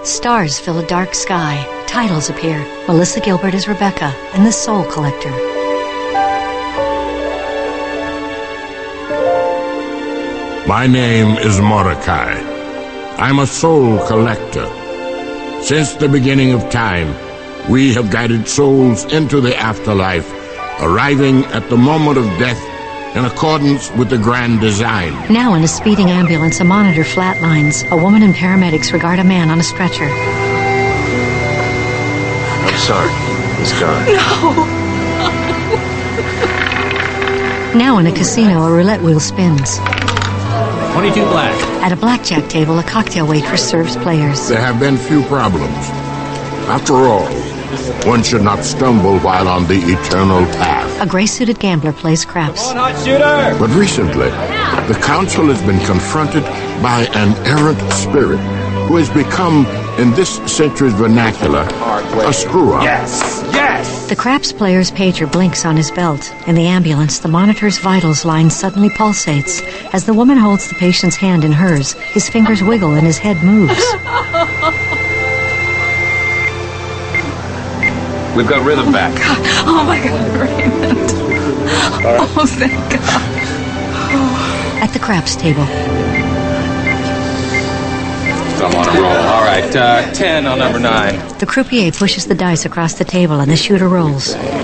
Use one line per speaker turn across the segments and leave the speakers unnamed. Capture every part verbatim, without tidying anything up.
Stars fill a dark sky. Titles appear. Melissa Gilbert as Rebecca and the Soul Collector.
My name is Mordecai. I'm a soul collector. Since the beginning of time, we have guided souls into the afterlife, arriving at the moment of death in accordance with the grand design.
Now in a speeding ambulance, a monitor flatlines. A woman and paramedics regard a man on a stretcher.
I'm sorry. He's gone.
No!
Now in a casino, a roulette wheel spins.
twenty-two black.
At a blackjack table, a cocktail waitress serves players.
There have been few problems. After all, one should not stumble while on the eternal path.
A gray-suited gambler plays craps.
Come on, hot shooter!
But recently, the council has been confronted by an errant spirit who has become, in this century's vernacular, a screw-up.
Yes! Yes!
The craps player's pager blinks on his belt. In the ambulance, the monitor's vitals line suddenly pulsates. As the woman holds the patient's hand in hers, his fingers wiggle and his head moves.
We've got rhythm back.
Oh my God, Raymond. Oh, thank God.
At the craps table,
I'm on a roll. All right, uh, ten on number nine.
the croupier pushes the dice across the table and the shooter rolls.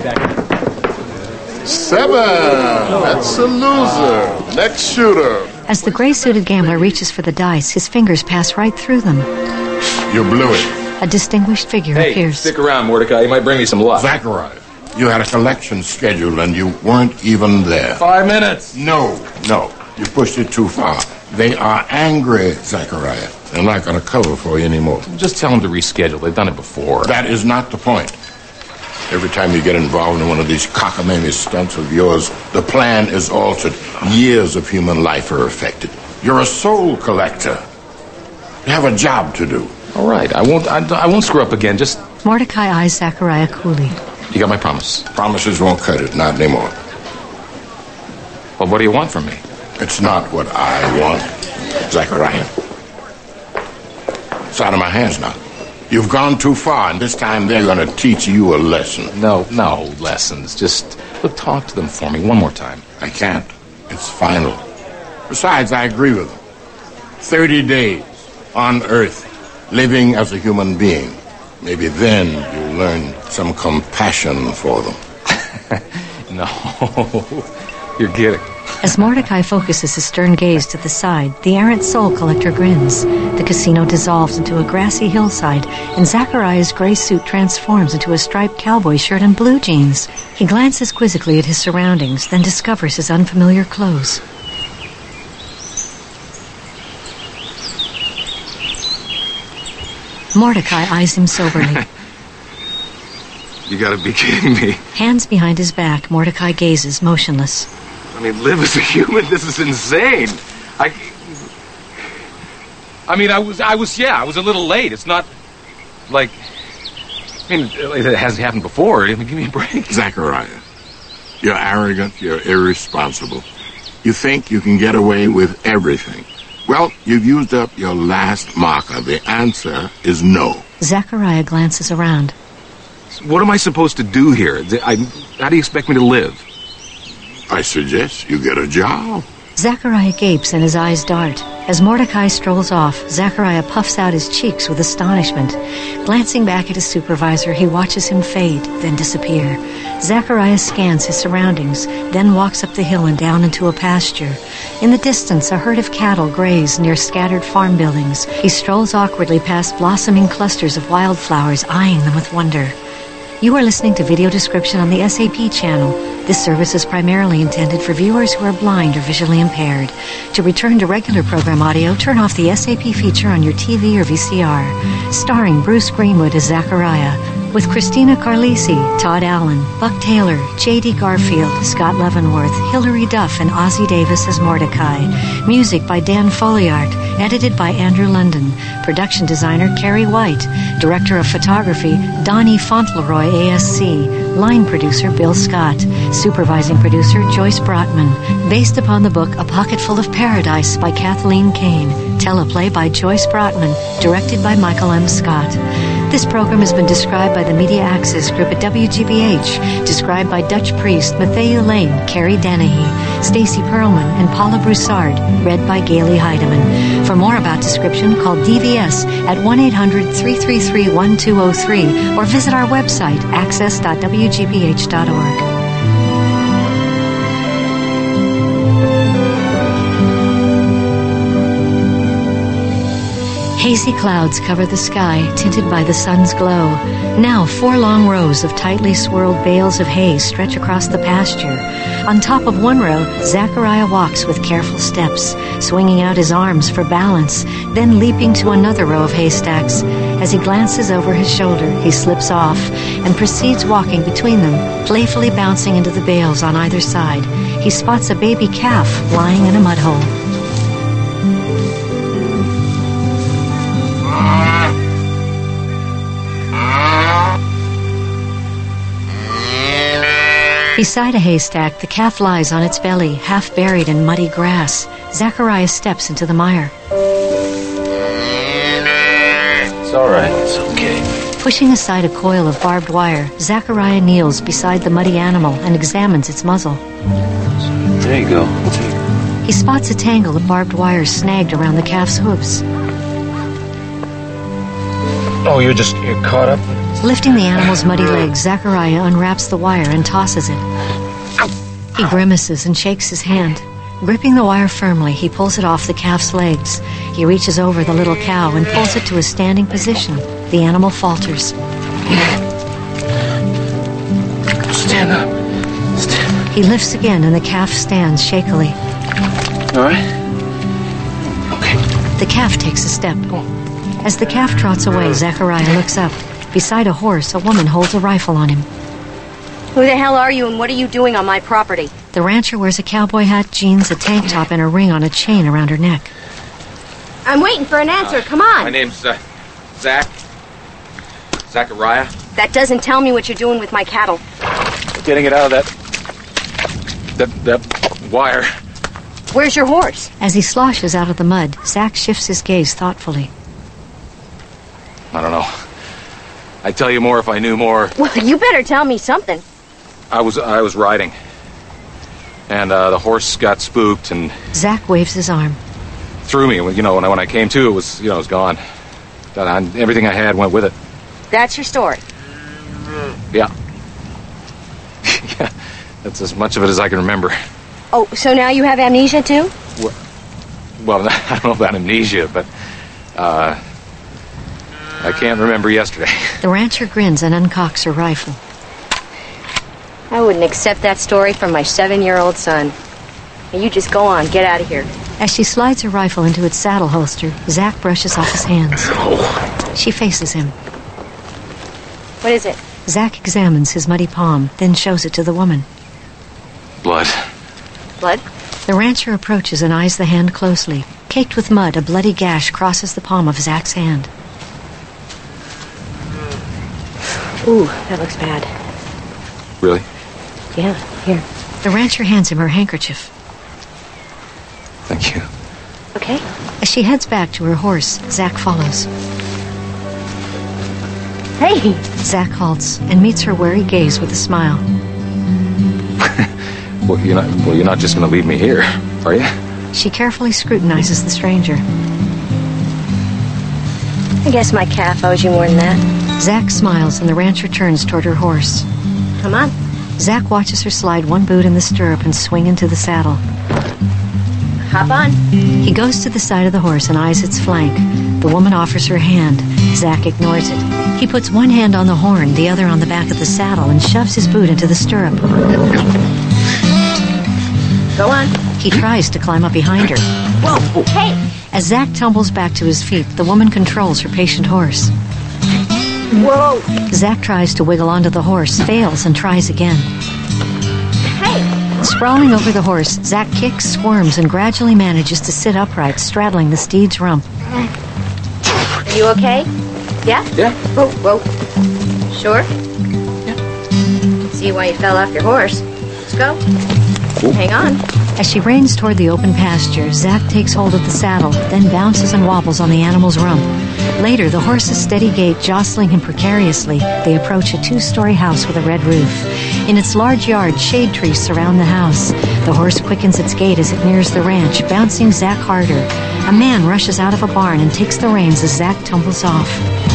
Seven. That's a loser. Next shooter.
As the gray-suited gambler reaches for the dice, his fingers pass right through them.
You blew it.
A distinguished figure
Hey,
appears.
stick around, Mordecai. You might bring me some luck.
Zachariah, you had a collection scheduled and you weren't even there.
Five minutes.
No, no. You pushed it too far. They are angry, Zachariah. They're not going to cover for you anymore.
Just tell them to reschedule. They've done it before.
That is not the point. Every time you get involved in one of these cockamamie stunts of yours, the plan is altered. Years of human life are affected. You're a soul collector. You have a job to do.
All right, I won't. I, I won't screw up again. Just
Mordecai eyes Zachariah coolly.
you got my promise.
Promises won't cut it, not anymore.
Well, what do you want from me?
It's not what I want, Zachariah. It's out of my hands now. You've gone too far, and this time they're going to teach you a lesson.
No, no lessons. Just look, talk to them for me one more time.
I can't. It's final. Besides, I agree with them. Thirty days on Earth, living as a human being. Maybe then you'll learn some compassion for them.
No, you're kidding.
As Mordecai focuses his stern gaze to the side, the errant soul collector grins. The casino dissolves into a grassy hillside, and Zachariah's gray suit transforms into a striped cowboy shirt and blue jeans. He glances quizzically at his surroundings, then discovers his unfamiliar clothes. Mordecai eyes him soberly.
You gotta be kidding me.
Hands behind his back, Mordecai gazes, motionless.
I mean, live as a human? This is insane. I... I mean, I was, I was, yeah, I was a little late. It's not like... I mean, it hasn't happened before. I mean, give me a break.
Zachariah, you're arrogant, you're irresponsible. You think you can get away with everything. Well, you've used up your last marker. The answer is no.
Zachariah glances around.
What am I supposed to do here? I, how do you expect me to live?
I suggest you get a job.
Zachariah gapes and his eyes dart. As Mordecai strolls off, Zachariah puffs out his cheeks with astonishment. Glancing back at his supervisor, he watches him fade, then disappear. Zachariah scans his surroundings, then walks up the hill and down into a pasture. In the distance, a herd of cattle graze near scattered farm buildings. He strolls awkwardly past blossoming clusters of wildflowers, eyeing them with wonder. You are listening to video description on the S A P channel. This service is primarily intended for viewers who are blind or visually impaired. To return to regular program audio, turn off the S A P feature on your T V or V C R. Starring Bruce Greenwood as Zachariah, with Christina Carlisi, Todd Allen, Buck Taylor, J D Garfield, Scott Leavenworth, Hilary Duff, and Ozzie Davis as Mordecai. Music by Dan Folliart. Edited by Andrew London. Production designer Carrie White. Director of photography Donnie Fauntleroy A S C. line producer Bill Scott, supervising producer Joyce Brotman, based upon the book A Pocketful of Paradise by Kathleen Kane, teleplay by Joyce Brotman, directed by Michael M. Scott. This program has been described by the Media Access Group at W G B H, described by Dutch priest Matthew Lane, Carrie Dennehy, Stacy Perlman, and Paula Broussard, read by Gailey Heidemann. For more about description, call D V S at one eight hundred, three three three, one two zero three or visit our website, access dot w g b h dot org. Hazy clouds cover the sky, tinted by the sun's glow. Now, four long rows of tightly swirled bales of hay stretch across the pasture. On top of one row, Zachariah walks with careful steps, swinging out his arms for balance, then leaping to another row of haystacks. As he glances over his shoulder, he slips off and proceeds walking between them, playfully bouncing into the bales on either side. He spots a baby calf lying in a mud hole. Beside a haystack, the calf lies on its belly, half buried in muddy grass. Zachariah steps into the mire.
It's all right. It's okay.
Pushing aside a coil of barbed wire, Zachariah kneels beside the muddy animal and examines its muzzle.
There you go.
He spots a tangle of barbed wire snagged around the calf's hooves.
Oh, you're just you're caught up?
Lifting the animal's muddy legs, Zachariah unwraps the wire and tosses it. He grimaces and shakes his hand. Gripping the wire firmly, he pulls it off the calf's legs. He reaches over the little cow and pulls it to a standing position. The animal falters.
Stand up. Stand up.
He lifts again and the calf stands shakily.
All right? Okay.
The calf takes a step. As the calf trots away, Zachariah looks up. Beside a horse, a woman holds a rifle on him.
Who the hell are you and what are you doing on my property?
The rancher wears a cowboy hat, jeans, a tank top, and a ring on a chain around her neck.
I'm waiting for an answer. Come on.
My name's uh, Zach. Zachariah.
That doesn't tell me what you're doing with my cattle.
Getting it out of that... that... that wire.
Where's your horse?
As he sloshes out of the mud, Zach shifts his gaze thoughtfully.
I don't know. I'd tell you more if I knew more.
Well, you better tell me something.
I was I was riding, and uh, the horse got spooked and
Zach waves his arm.
threw me. You know, when I when I came to, it was you know it was gone. And everything I had went with it.
That's your story.
Yeah. Yeah. That's as much of it as I can remember.
Oh, so now you have amnesia too?
Well, well I don't know about amnesia, but uh, I can't remember yesterday.
The rancher grins and uncocks her rifle.
I wouldn't accept that story from my seven-year-old son. Now you just go on, get out of here.
As she slides her rifle into its saddle holster, Zach brushes off his hands. She faces him.
What is it?
Zach examines his muddy palm, then shows it to the woman.
Blood.
Blood?
The rancher approaches and eyes the hand closely. Caked with mud, a bloody gash crosses the palm of Zach's hand.
Ooh, that looks bad.
Really?
Yeah, here.
The rancher hands him her handkerchief.
Thank you.
Okay.
As she heads back to her horse, Zach follows.
Hey!
Zach halts and meets her wary gaze with a smile.
Well, you're not. Well, you're not just going to leave me here, are you?
She carefully scrutinizes the stranger.
I guess my calf owes you more than that.
Zach smiles and the rancher turns toward her horse.
Come on.
Zach watches her slide one boot in the stirrup and swing into the saddle.
Hop on.
He goes to the side of the horse and eyes its flank. The woman offers her hand. Zach ignores it. He puts one hand on the horn, the other on the back of the saddle, and shoves his boot into the stirrup.
Go on.
He tries to climb up behind her.
Whoa, hey!
As Zach tumbles back to his feet, the woman controls her patient horse.
Whoa!
Zach tries to wiggle onto the horse, fails, and tries again.
Hey!
Sprawling over the horse, Zach kicks, squirms, and gradually manages to sit upright, straddling the steed's rump.
Are you okay? Yeah?
Yeah.
Whoa, whoa. Sure?
Yeah.
see why you fell off your horse. Let's go. Ooh. Hang on.
As she reins toward the open pasture, Zach takes hold of the saddle, then bounces and wobbles on the animal's rump. Later, the horse's steady gait jostling him precariously, they approach a two-story house with a red roof. In its large yard, shade trees surround the house. The horse quickens its gait as it nears the ranch, bouncing Zach harder. A man rushes out of a barn and takes the reins as Zach tumbles off.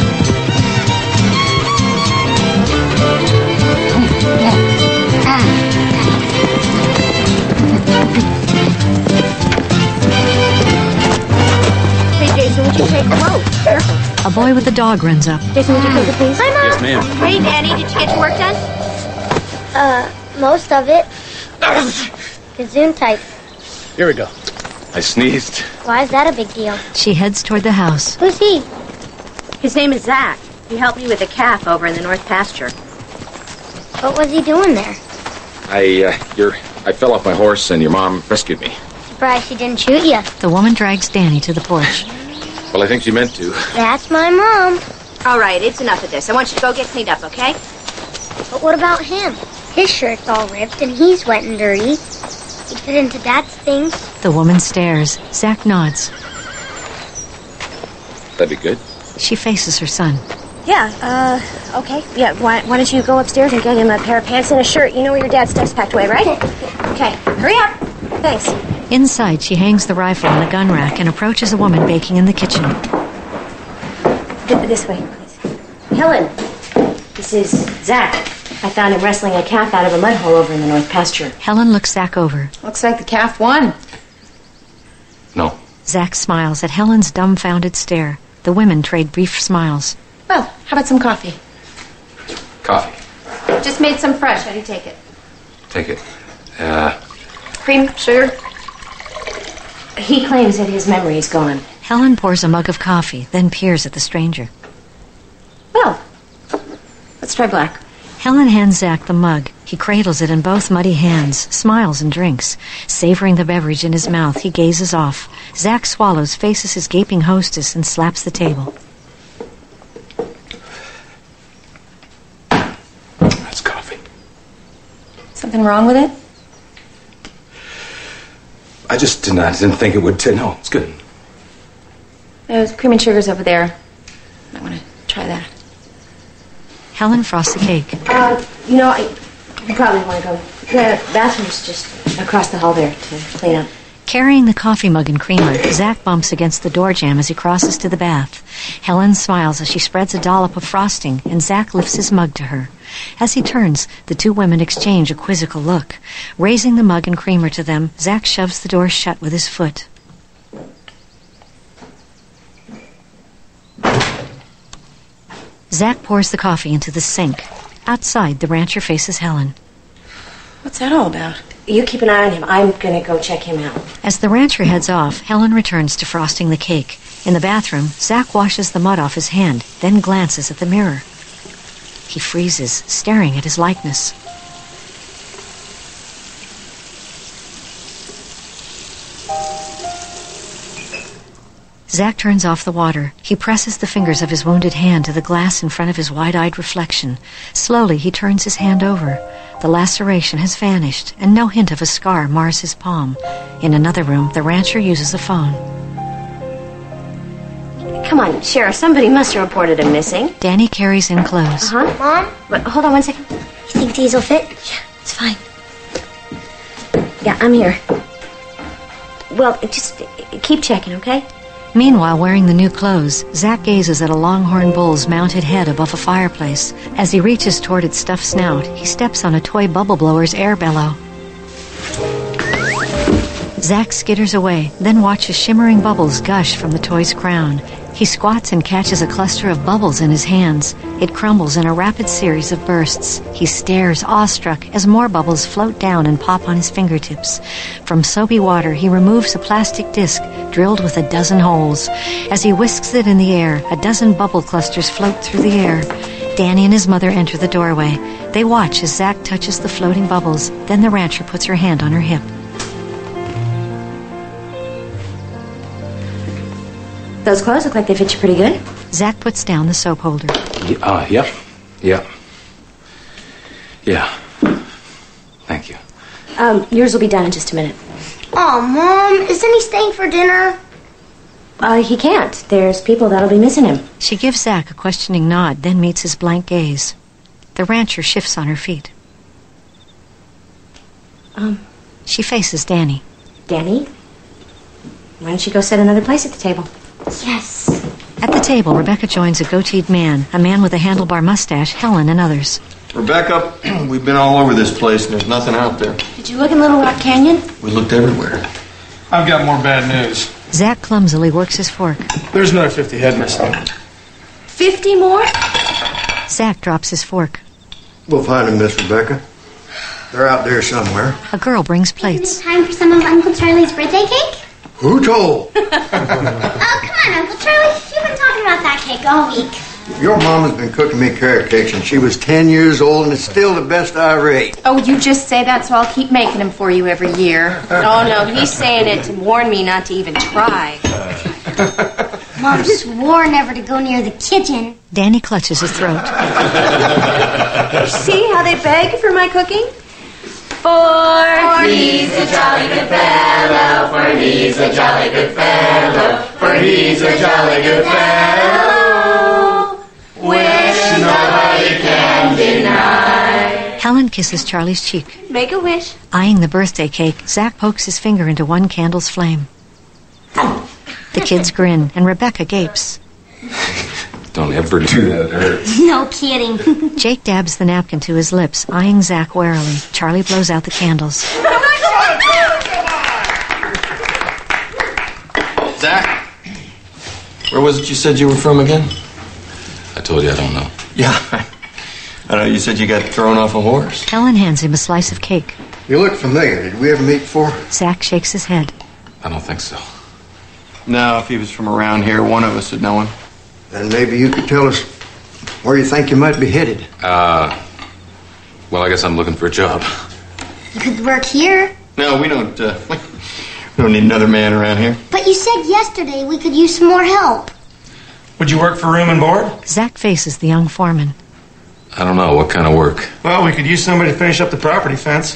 Would you take whoa, careful.
A boy with a dog runs up.
Jason, would you take it, please?
Hi, Mom.
Yes, ma'am.
Hey, Danny, did you get your work done?
Uh, most of it. Gesundheit.
Here we go. I sneezed.
Why is that a big deal?
She heads toward the house.
Who's he?
His name is Zach. He helped me with a calf over in the north pasture.
What was he doing there?
I, uh, your, I fell off my horse and your mom rescued me.
Surprised she didn't shoot you.
The woman drags Danny to the porch.
Well, I think she meant to.
That's my mom.
All right, it's enough of this. I want you to go get cleaned up, okay?
But what about him? His shirt's all ripped and he's wet and dirty. He fit into Dad's things.
The woman stares. Zach nods.
That'd be good.
She faces her son.
Yeah, uh, okay. Yeah, why, why don't you go upstairs and get him a pair of pants and a shirt? You know where your dad's stuff's packed away, right? Okay, hurry up. Thanks.
Inside, she hangs the rifle on a gun rack and approaches a woman baking in the kitchen.
This way, please. Helen, this is Zach. I found him wrestling a calf out of a mud hole over in the north pasture.
Helen looks Zach over.
Looks like the calf won.
No.
Zach smiles at Helen's dumbfounded stare. The women trade brief smiles.
Well, how about some coffee?
Coffee.
Just made some fresh. How do you take it?
Take it. Uh...
Cream, sugar. He claims that his memory is gone.
Helen pours a mug of coffee, then peers at the stranger.
Well, let's try black.
Helen hands Zach the mug. He cradles it in both muddy hands, smiles and drinks. Savoring the beverage in his mouth, he gazes off. Zach swallows, faces his gaping hostess, and slaps the table.
That's coffee.
Something wrong with it?
I just did not, didn't think it would. T- no, it's good.
There's cream and sugar's over there. I want to try that.
Helen frosts the cake.
Uh, you know, I, you probably want to go. The bathroom's just across the hall there to clean up.
Carrying the coffee mug and creamer, Zach bumps against the door jamb as he crosses to the bath. Helen smiles as she spreads a dollop of frosting, and Zach lifts his mug to her. As he turns, the two women exchange a quizzical look. Raising the mug and creamer to them, Zach shoves the door shut with his foot. Zach pours the coffee into the sink. Outside, the rancher faces Helen.
What's that all about?
You keep an eye on him. I'm going to go check him out.
As the rancher heads off, Helen returns to frosting the cake. In the bathroom, Zach washes the mud off his hand, then glances at the mirror. He freezes, staring at his likeness. Zach turns off the water. He presses the fingers of his wounded hand to the glass in front of his wide-eyed reflection. Slowly, he turns his hand over. The laceration has vanished, and no hint of a scar mars his palm. In another room, the rancher uses a phone.
Come on, Sheriff. Somebody must have reported him missing.
Danny carries in clothes.
Uh-huh.
Mom?
But hold on one second.
You think these will fit?
Yeah, it's fine. Yeah, I'm here. Well, just keep checking, okay?
Meanwhile, wearing the new clothes, Zach gazes at a longhorn bull's mounted head above a fireplace. As he reaches toward its stuffed snout, he steps on a toy bubble blower's air bellow. Zach skitters away, then watches shimmering bubbles gush from the toy's crown. He squats and catches a cluster of bubbles in his hands. It crumbles in a rapid series of bursts. He stares, awestruck, as more bubbles float down and pop on his fingertips. From soapy water, he removes a plastic disc drilled with a dozen holes. As he whisks it in the air, a dozen bubble clusters float through the air. Danny and his mother enter the doorway. They watch as Zach touches the floating bubbles. Then the rancher puts her hand on her hip.
Those clothes look like they fit you pretty good.
Zach puts down the soap holder.
Yeah, uh, yep. Yeah. Yeah.
Um, yours will be done in just a minute.
Oh, Mom, isn't he staying for dinner?
Uh, he can't. There's people that'll be missing him.
She gives Zach a questioning nod, then meets his blank gaze. The rancher shifts on her feet.
Um,
She faces Danny.
Danny, why don't you go sit another place at the table?
Yes.
At the table, Rebecca joins a goateed man, a man with a handlebar mustache, Helen, and others.
Rebecca, we've been all over this place and there's nothing out there.
Did you look in Little Rock Canyon?
We looked everywhere.
I've got more bad news.
Zach clumsily works his fork.
There's another fifty head missing.
Fifty more?
Zach drops his fork.
We'll find them, Miss Rebecca. They're out there somewhere.
A girl brings
Isn't
plates.
it time for some of Uncle Charlie's birthday cake?
Who told?
Oh, come on, Uncle Charlie. You've been talking about that cake all week.
Your mama's been cooking me carrot cakes since she was ten years old, and it's still the best I ever ate.
Oh, you just say that so I'll keep making them for you every year.
Oh, no, he's saying it to warn me not to even try.
Mom swore never to go near the kitchen.
Danny clutches his throat.
See how they beg for my cooking? For he's a jolly good fellow, for he's a jolly good fellow, for he's a jolly good fellow, which nobody can deny.
Helen kisses Charlie's cheek.
Make a wish.
Eyeing the birthday cake, Zach pokes his finger into one candle's flame. The kids grin, and Rebecca gapes.
Don't ever do that, it hurts.
No kidding.
Jake dabs the napkin to his lips, eyeing Zach warily. Charlie blows out the candles.
Zach, where was it you said you were from again?
I told you I don't know.
Yeah, I know. You said you got thrown off a horse.
Helen hands him a slice of cake.
You look familiar. Did we ever meet before?
Zach shakes his head.
I don't think so.
No, if he was from around here, one of us would know him.
Then maybe you could tell us where you think you might be headed.
Uh, well, I guess I'm looking for a job.
You could work here.
No, we don't, uh, we don't need another man around here.
But you said yesterday we could use some more help.
Would you work for room and board?
Zach faces the young foreman.
I don't know. What kind of work?
Well, we could use somebody to finish up the property fence.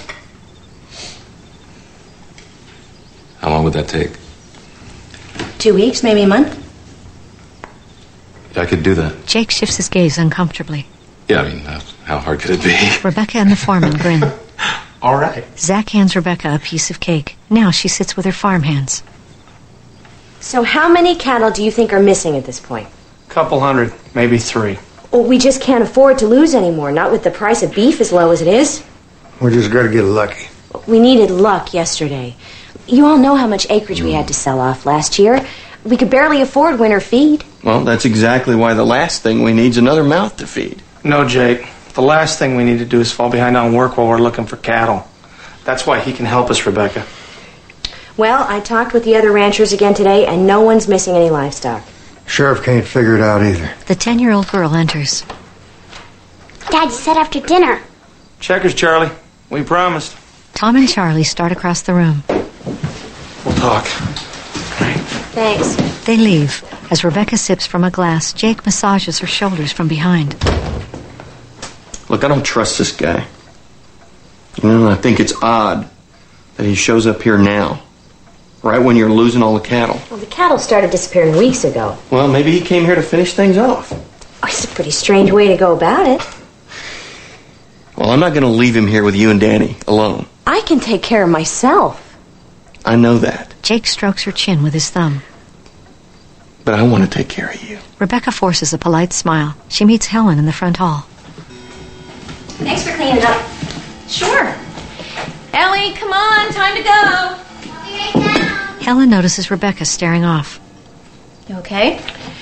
How long would that take?
Two weeks, maybe a month.
Yeah, I could do that.
Jake shifts his gaze uncomfortably.
Yeah, I mean, uh, how hard could it be?
Rebecca and the foreman grin.
All right.
Zach hands Rebecca a piece of cake. Now she sits with her farm hands.
So how many cattle do you think are missing at this point?
Couple hundred, maybe three.
Well, we just can't afford to lose anymore, not with the price of beef as low as it is.
We just got to get lucky.
We needed luck yesterday. You all know how much acreage we had to sell off last year. We could barely afford winter feed.
Well, that's exactly why the last thing we need is another mouth to feed.
No, Jake. The last thing we need to do is fall behind on work while we're looking for cattle. That's why he can help us, Rebecca.
Well, I talked with the other ranchers again today, and no one's missing any livestock.
Sheriff can't figure it out either.
The ten-year-old girl enters.
Dad, you said after dinner.
Checkers, Charlie. We promised.
Tom and Charlie start across the room.
We'll talk.
Thanks.
They leave. As Rebecca sips from a glass, Jake massages her shoulders from behind.
Look, I don't trust this guy. You know, I think it's odd that he shows up here now, right when you're losing all the cattle.
Well, the cattle started disappearing weeks ago.
Well, maybe he came here to finish things off.
Oh, it's a pretty strange way to go about it.
Well, I'm not going to leave him here with you and Danny alone.
I can take care of myself.
I know that.
Jake strokes her chin with his thumb.
But I want to take care of you.
Rebecca forces a polite smile. She meets Helen in the front hall.
Thanks for cleaning up.
Sure. Ellie, come on, time to go.
I'll be right down.
Helen notices Rebecca staring off.
You okay?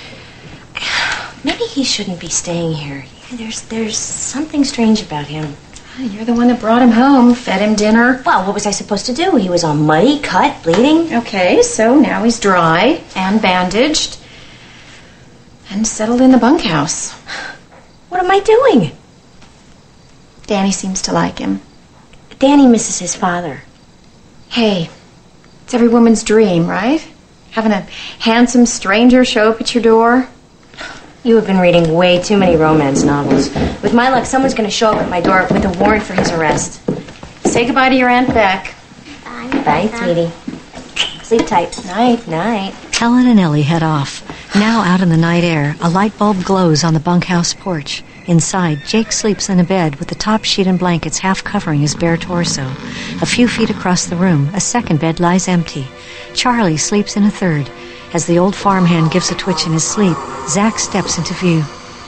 Maybe he shouldn't be staying here. There's there's something strange about him.
You're the one that brought him home, fed him dinner.
Well, what was I supposed to do? He was all muddy, cut, bleeding.
Okay, so now he's dry and bandaged and settled in the bunkhouse.
What am I doing?
Danny seems to like him.
Danny misses his father.
Hey, it's every woman's dream, right? Having a handsome stranger show up at your door.
You have been reading way too many romance novels. With my luck, someone's going to show up at my door with a warrant for his arrest.
Say goodbye to your Aunt Beck.
Bye,
Bye, sweetie.
Sleep tight.
Night, night.
Helen and Ellie head off. Now out in the night air, a light bulb glows on the bunkhouse porch. Inside, Jake sleeps in a bed with the top sheet and blankets half covering his bare torso. A few feet across the room, a second bed lies empty. Charlie sleeps in a third. As the old farmhand gives a twitch in his sleep, Zach steps into view.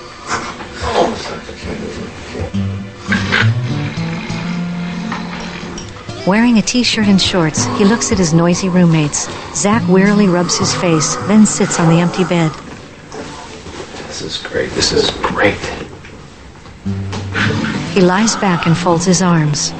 Wearing a t-shirt and shorts, he looks at his noisy roommates. Zach wearily rubs his face, then sits on the empty bed.
This is great. This is great.
He lies back and folds his arms.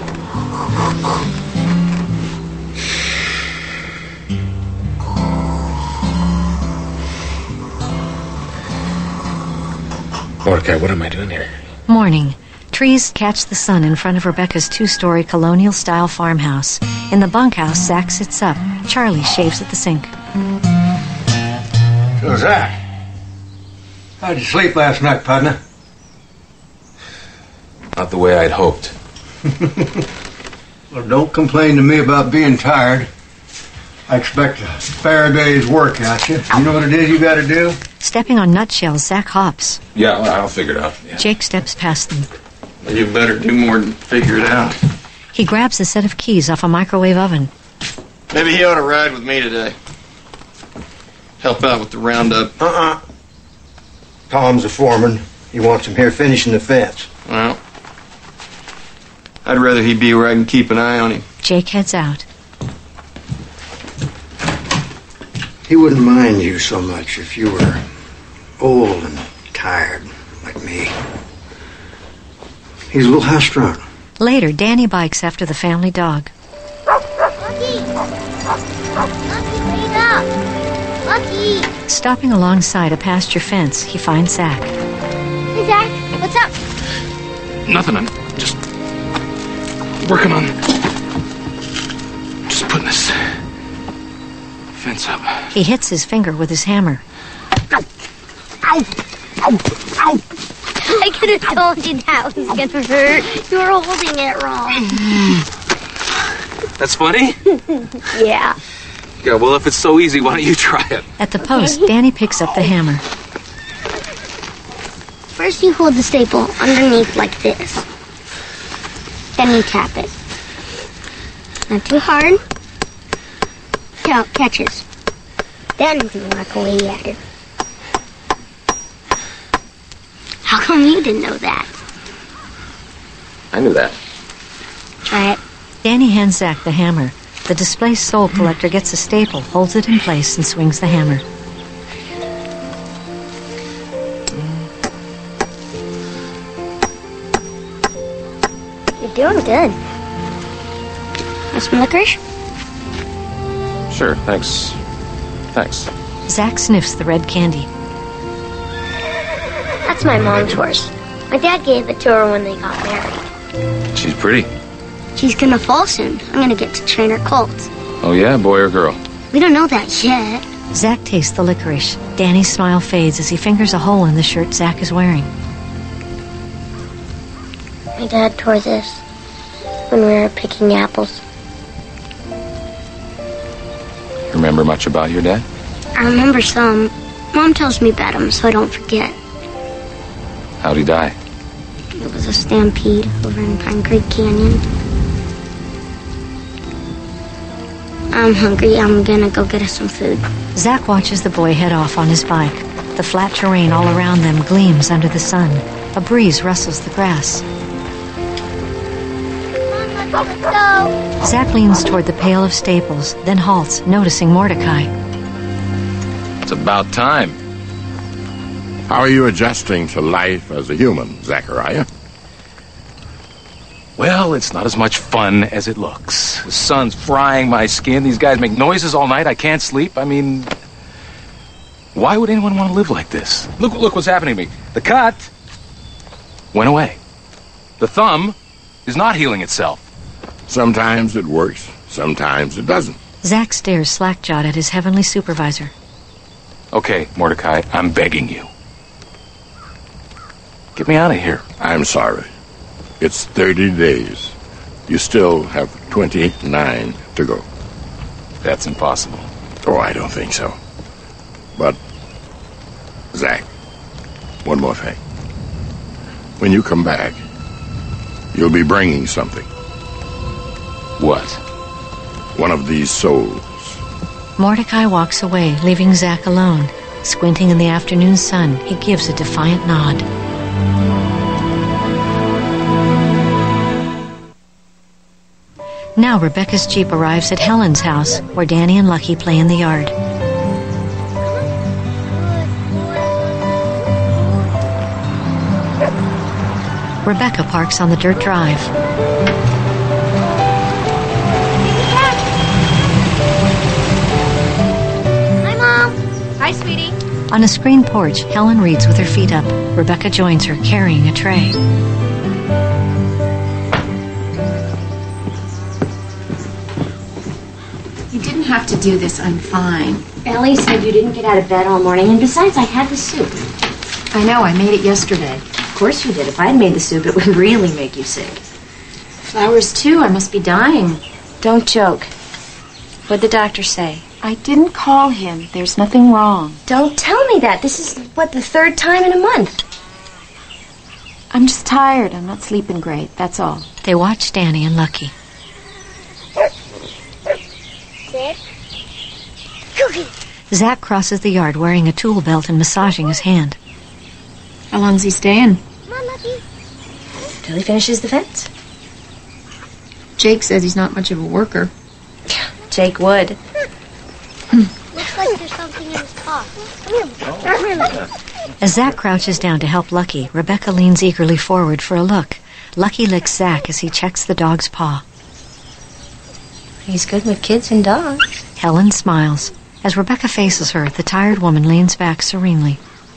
Mordecai, what am I doing here?
Morning. Trees catch the sun in front of Rebecca's two-story colonial-style farmhouse. In the bunkhouse, Zach sits up. Charlie shaves at the sink.
So, Zach, how'd you sleep last night, partner?
Not the way I'd hoped.
Well, don't complain to me about being tired. I expect a fair day's work out you. You know what it is you gotta do?
Stepping on nutshells, Zach hops.
Yeah, well, I'll figure it out. Yeah.
Jake steps past them.
You better do more than figure it out.
He grabs a set of keys off a microwave oven.
Maybe he ought to ride with me today. Help out with the roundup.
Uh-uh. Tom's a foreman. He wants him here finishing the fence.
Well, I'd rather he be where I can keep an eye on him.
Jake heads out.
He wouldn't mind you so much if you were old and tired like me. He's a little high-strung.
Later, Danny bikes after the family dog.
Lucky! Lucky, wake up! Lucky!
Stopping alongside a pasture fence, he finds Zach.
Hey, Zach, what's up?
Nothing. I'm just working on just putting this fence up.
He hits his finger with his hammer.
Ow! Ow! Ow! Ow!
I could have told you that was gonna hurt. You were holding it wrong.
That's funny?
Yeah.
Yeah, well, if it's so easy, why don't you try it?
At the post, Danny picks up the hammer.
First you hold the staple underneath like this. Then you tap it. Not too hard. Till it catches. Then you can walk away at it. How come you didn't know that?
I knew that.
Try it.
Danny hands Zach the hammer. The displaced soul collector gets a staple, holds it in place, and swings the hammer.
You're doing good. Want some licorice?
Sure, thanks. Thanks.
Zach sniffs the red candy.
That's my mom's horse. My dad gave it to her when they got married.
She's pretty.
She's gonna fall soon. I'm gonna get to train her colts.
Oh, yeah? Boy or girl?
We don't know that yet.
Zach tastes the licorice. Danny's smile fades as he fingers a hole in the shirt Zach is wearing.
My dad tore this when we were picking apples.
Remember much about your dad?
I remember some. Mom tells me about him so I don't forget.
How'd he die?
It was a stampede over in Pine Creek Canyon. I'm hungry. I'm gonna go get us some food.
Zach watches the boy head off on his bike. The flat terrain all around them gleams under the sun. A breeze rustles the grass.
Come on, let's go.
Zach leans toward the pail of staples, then halts, noticing Mordecai.
It's about time.
How are you adjusting to life as a human, Zachariah?
Well, it's not as much fun as it looks. The sun's frying my skin. These guys make noises all night. I can't sleep. I mean, why would anyone want to live like this? Look, look what's happening to me. The cut went away. The thumb is not healing itself.
Sometimes it works, sometimes it doesn't.
Zach stares slack-jawed at his heavenly supervisor.
Okay, Mordecai, I'm begging you. Get me out of here.
I'm sorry. It's thirty days. You still have twenty-nine to go.
That's impossible.
Oh, I don't think so. But, Zach, one more thing. When you come back, you'll be bringing something.
What?
One of these souls.
Mordecai walks away, leaving Zach alone. Squinting in the afternoon sun, he gives a defiant nod. Now Rebecca's Jeep arrives at Helen's house, where Danny and Lucky play in the yard. Rebecca parks on the dirt drive.
Hi, Mom.
Hi, sweetie.
On a screen porch, Helen reads with her feet up. Rebecca joins her, carrying a tray.
You didn't have to do this. I'm fine.
Ellie said you didn't get out of bed all morning, and besides, I had the soup.
I know. I made it yesterday.
Of course you did. If I had made the soup, it would really make you sick.
Flowers, too. I must be dying.
Don't joke. What'd the doctor say?
I didn't call him. There's nothing wrong.
Don't tell me that. This is, what, the third time in a month?
I'm just tired. I'm not sleeping great. That's all.
They watch Danny and Lucky.
Sit. Cookie.
Zach crosses the yard wearing a tool belt and massaging his hand.
How long's he staying?
Come on, Lucky.
Till he finishes the fence.
Jake says he's not much of a worker.
Jake would.
Looks like there's something in his paw. Come here. Come here, Lucky.
As Zach crouches down to help Lucky, Rebecca leans eagerly forward for a look. Lucky licks Zach as he checks the dog's paw.
He's good with kids and dogs.
Helen smiles. As Rebecca faces her, the tired woman leans back serenely.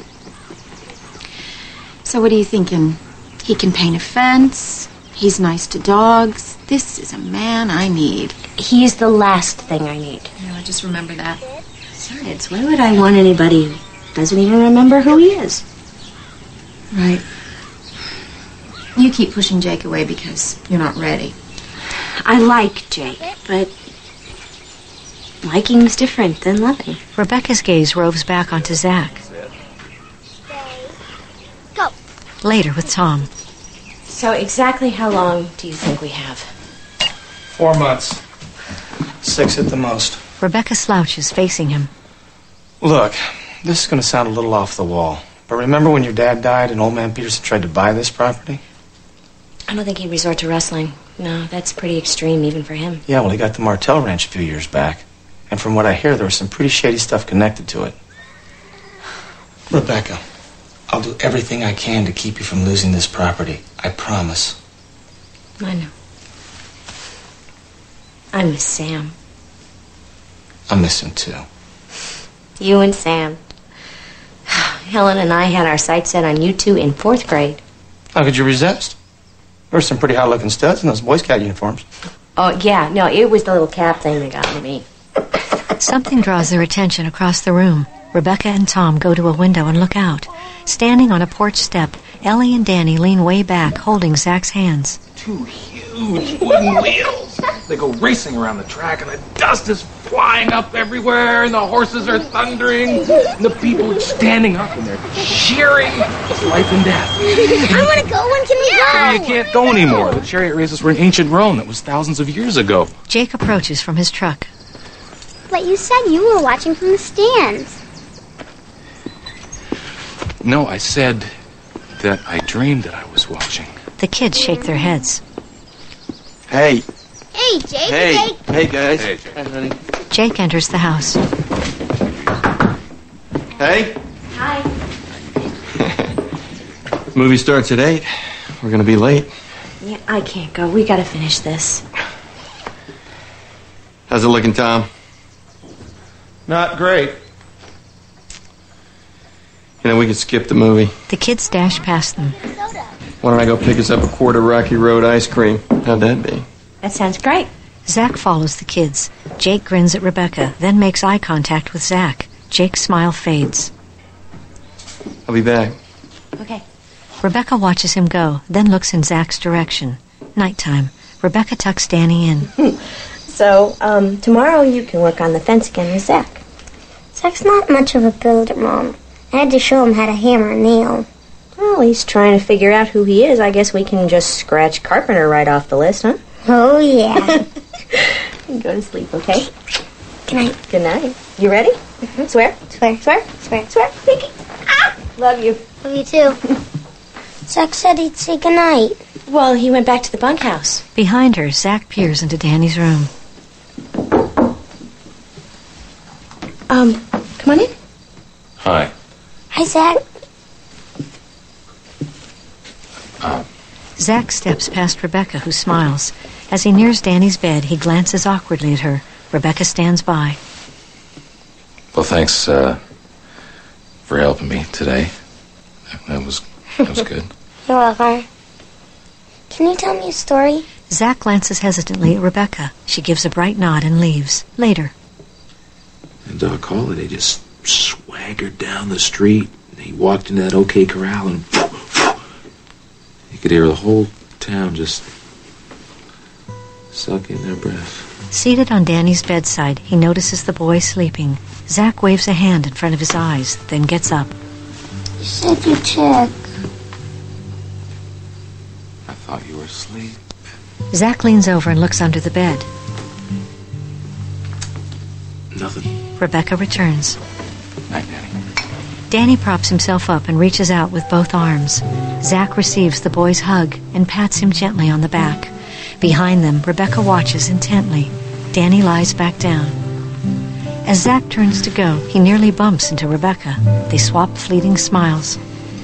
So what are you thinking? He can paint a fence. He's nice to dogs. This is a man I need.
He's the last thing I need.
No, I just remember that.
Besides, why would I want anybody who doesn't even remember who he is?
Right. You keep pushing Jake away because you're not ready.
I like Jake, but liking's different than loving.
Rebecca's gaze roves back onto Zach.
Go.
Later with Tom.
So exactly how long do you think we have?
Four months. Six at the most.
Rebecca slouches, facing him.
Look, this is going to sound a little off the wall, but remember when your dad died and old man Peterson tried to buy this property?
I don't think he'd resort to rustling. No, that's pretty extreme even for him.
Yeah, well, he got the Martell Ranch a few years back. And from what I hear, there was some pretty shady stuff connected to it. Rebecca, I'll do everything I can to keep you from losing this property. I promise.
I know. I miss Sam.
I miss him, too.
You and Sam. Helen and I had our sights set on you two in fourth grade.
How could you resist? There were some pretty hot-looking studs in those Boy Scout uniforms.
Oh, yeah. No, it was the little cap thing that got me.
Something draws their attention across the room. Rebecca and Tom go to a window and look out. Standing on a porch step, Ellie and Danny lean way back, holding Zach's hands.
Two huge wooden wheels. They go racing around the track, and the dust is flying up everywhere, and the horses are thundering, and the people are standing up, and they're cheering. It's life and death.
I want to go. When can we go?
Well, you can't go anymore. The chariot races were in ancient Rome. That was thousands of years ago.
Jake approaches from his truck.
But you said you were watching from the stands.
No, I said that I dreamed that I was watching.
The kids shake their heads.
Hey.
Hey, Jake.
Hey.
Jake.
Hey, guys.
Hey, Jake.
Hi, honey.
Jake enters the house.
Hey.
Hi.
Movie starts at eight. We're gonna be late.
Yeah, I can't go. We gotta finish this.
How's it looking, Tom?
Not great.
You know, we could skip the movie.
The kids dash past them.
Why don't I go pick us up a quart of Rocky Road ice cream? How'd that be?
That sounds great.
Zach follows the kids. Jake grins at Rebecca, then makes eye contact with Zach. Jake's smile fades.
I'll be back.
Okay.
Rebecca watches him go, then looks in Zach's direction. Nighttime. Rebecca tucks Danny in.
So, um, tomorrow you can work on the fence again with Zach.
Zach's not much of a builder, Mom. I had to show him how to hammer a nail.
Well, he's trying to figure out who he is. I guess we can just scratch Carpenter right off the list, huh?
Oh, yeah.
Go to sleep, okay?
Good night.
Good night. You ready? Mm-hmm. Swear?
Swear.
Swear?
Swear.
Swear? Pinky. Ah! Love you.
Love you, too. Zach said he'd say goodnight.
Well, he went back to the bunkhouse.
Behind her, Zach peers into Danny's room.
Um, come on in.
Hi.
Hi, Zach.
Um.
Zach steps past Rebecca, who smiles. As he nears Danny's bed, he glances awkwardly at her. Rebecca stands by.
Well, thanks uh, for helping me today. That was that was good.
You're welcome. Can you tell me a story?
Zach glances hesitantly at Rebecca. She gives a bright nod and leaves. Later.
And Doc Holliday just swaggered down the street. And he walked into that OK Corral and you could hear the whole town just suck in their breath.
Seated on Danny's bedside, he notices the boy sleeping. Zach waves a hand in front of his eyes, then gets up.
You said you'd check.
I thought you were asleep.
Zach leans over and looks under the bed.
Nothing.
Rebecca returns.
Night, Danny.
Danny props himself up and reaches out with both arms. Zach receives the boy's hug and pats him gently on the back. Behind them, Rebecca watches intently. Danny lies back down. As Zach turns to go, he nearly bumps into Rebecca. They swap fleeting smiles.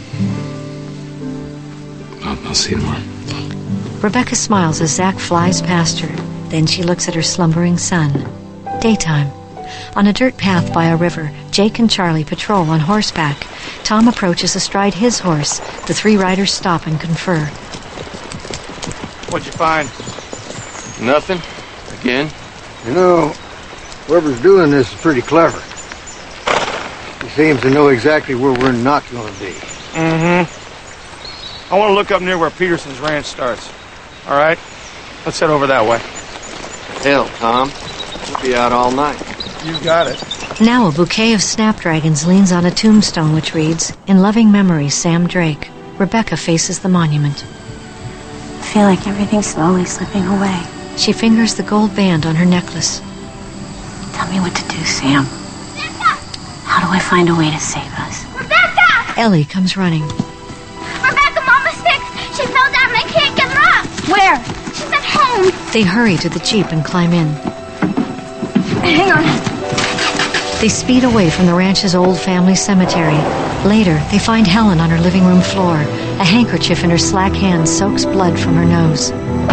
I'll, I'll see you tomorrow.
Rebecca smiles as Zach flies past her. Then she looks at her slumbering son. Daytime. On a dirt path by a river, Jake and Charlie patrol on horseback. Tom approaches astride his horse. The three riders stop and confer.
What'd you find?
Nothing. Again?
You know, whoever's doing this is pretty clever. He seems to know exactly where we're not going to be.
Mm-hmm. I want to look up near where Peterson's ranch starts. All right? Let's head over that way.
Hell, Tom. We'll be out all night.
You got it.
Now a bouquet of snapdragons leans on a tombstone which reads, "In loving memory, Sam Drake." Rebecca faces the monument.
I feel like everything's slowly slipping away.
She fingers the gold band on her necklace.
Tell me what to do, Sam.
Rebecca!
How do I find a way to save us?
Rebecca!
Ellie comes running.
Rebecca, Mama's sick. She fell down and I can't get her up.
Where?
She's at home.
They hurry to the Jeep and climb in.
Hang on.
They speed away from the ranch's old family cemetery. Later, they find Helen on her living room floor. A handkerchief in her slack hand soaks blood from her nose.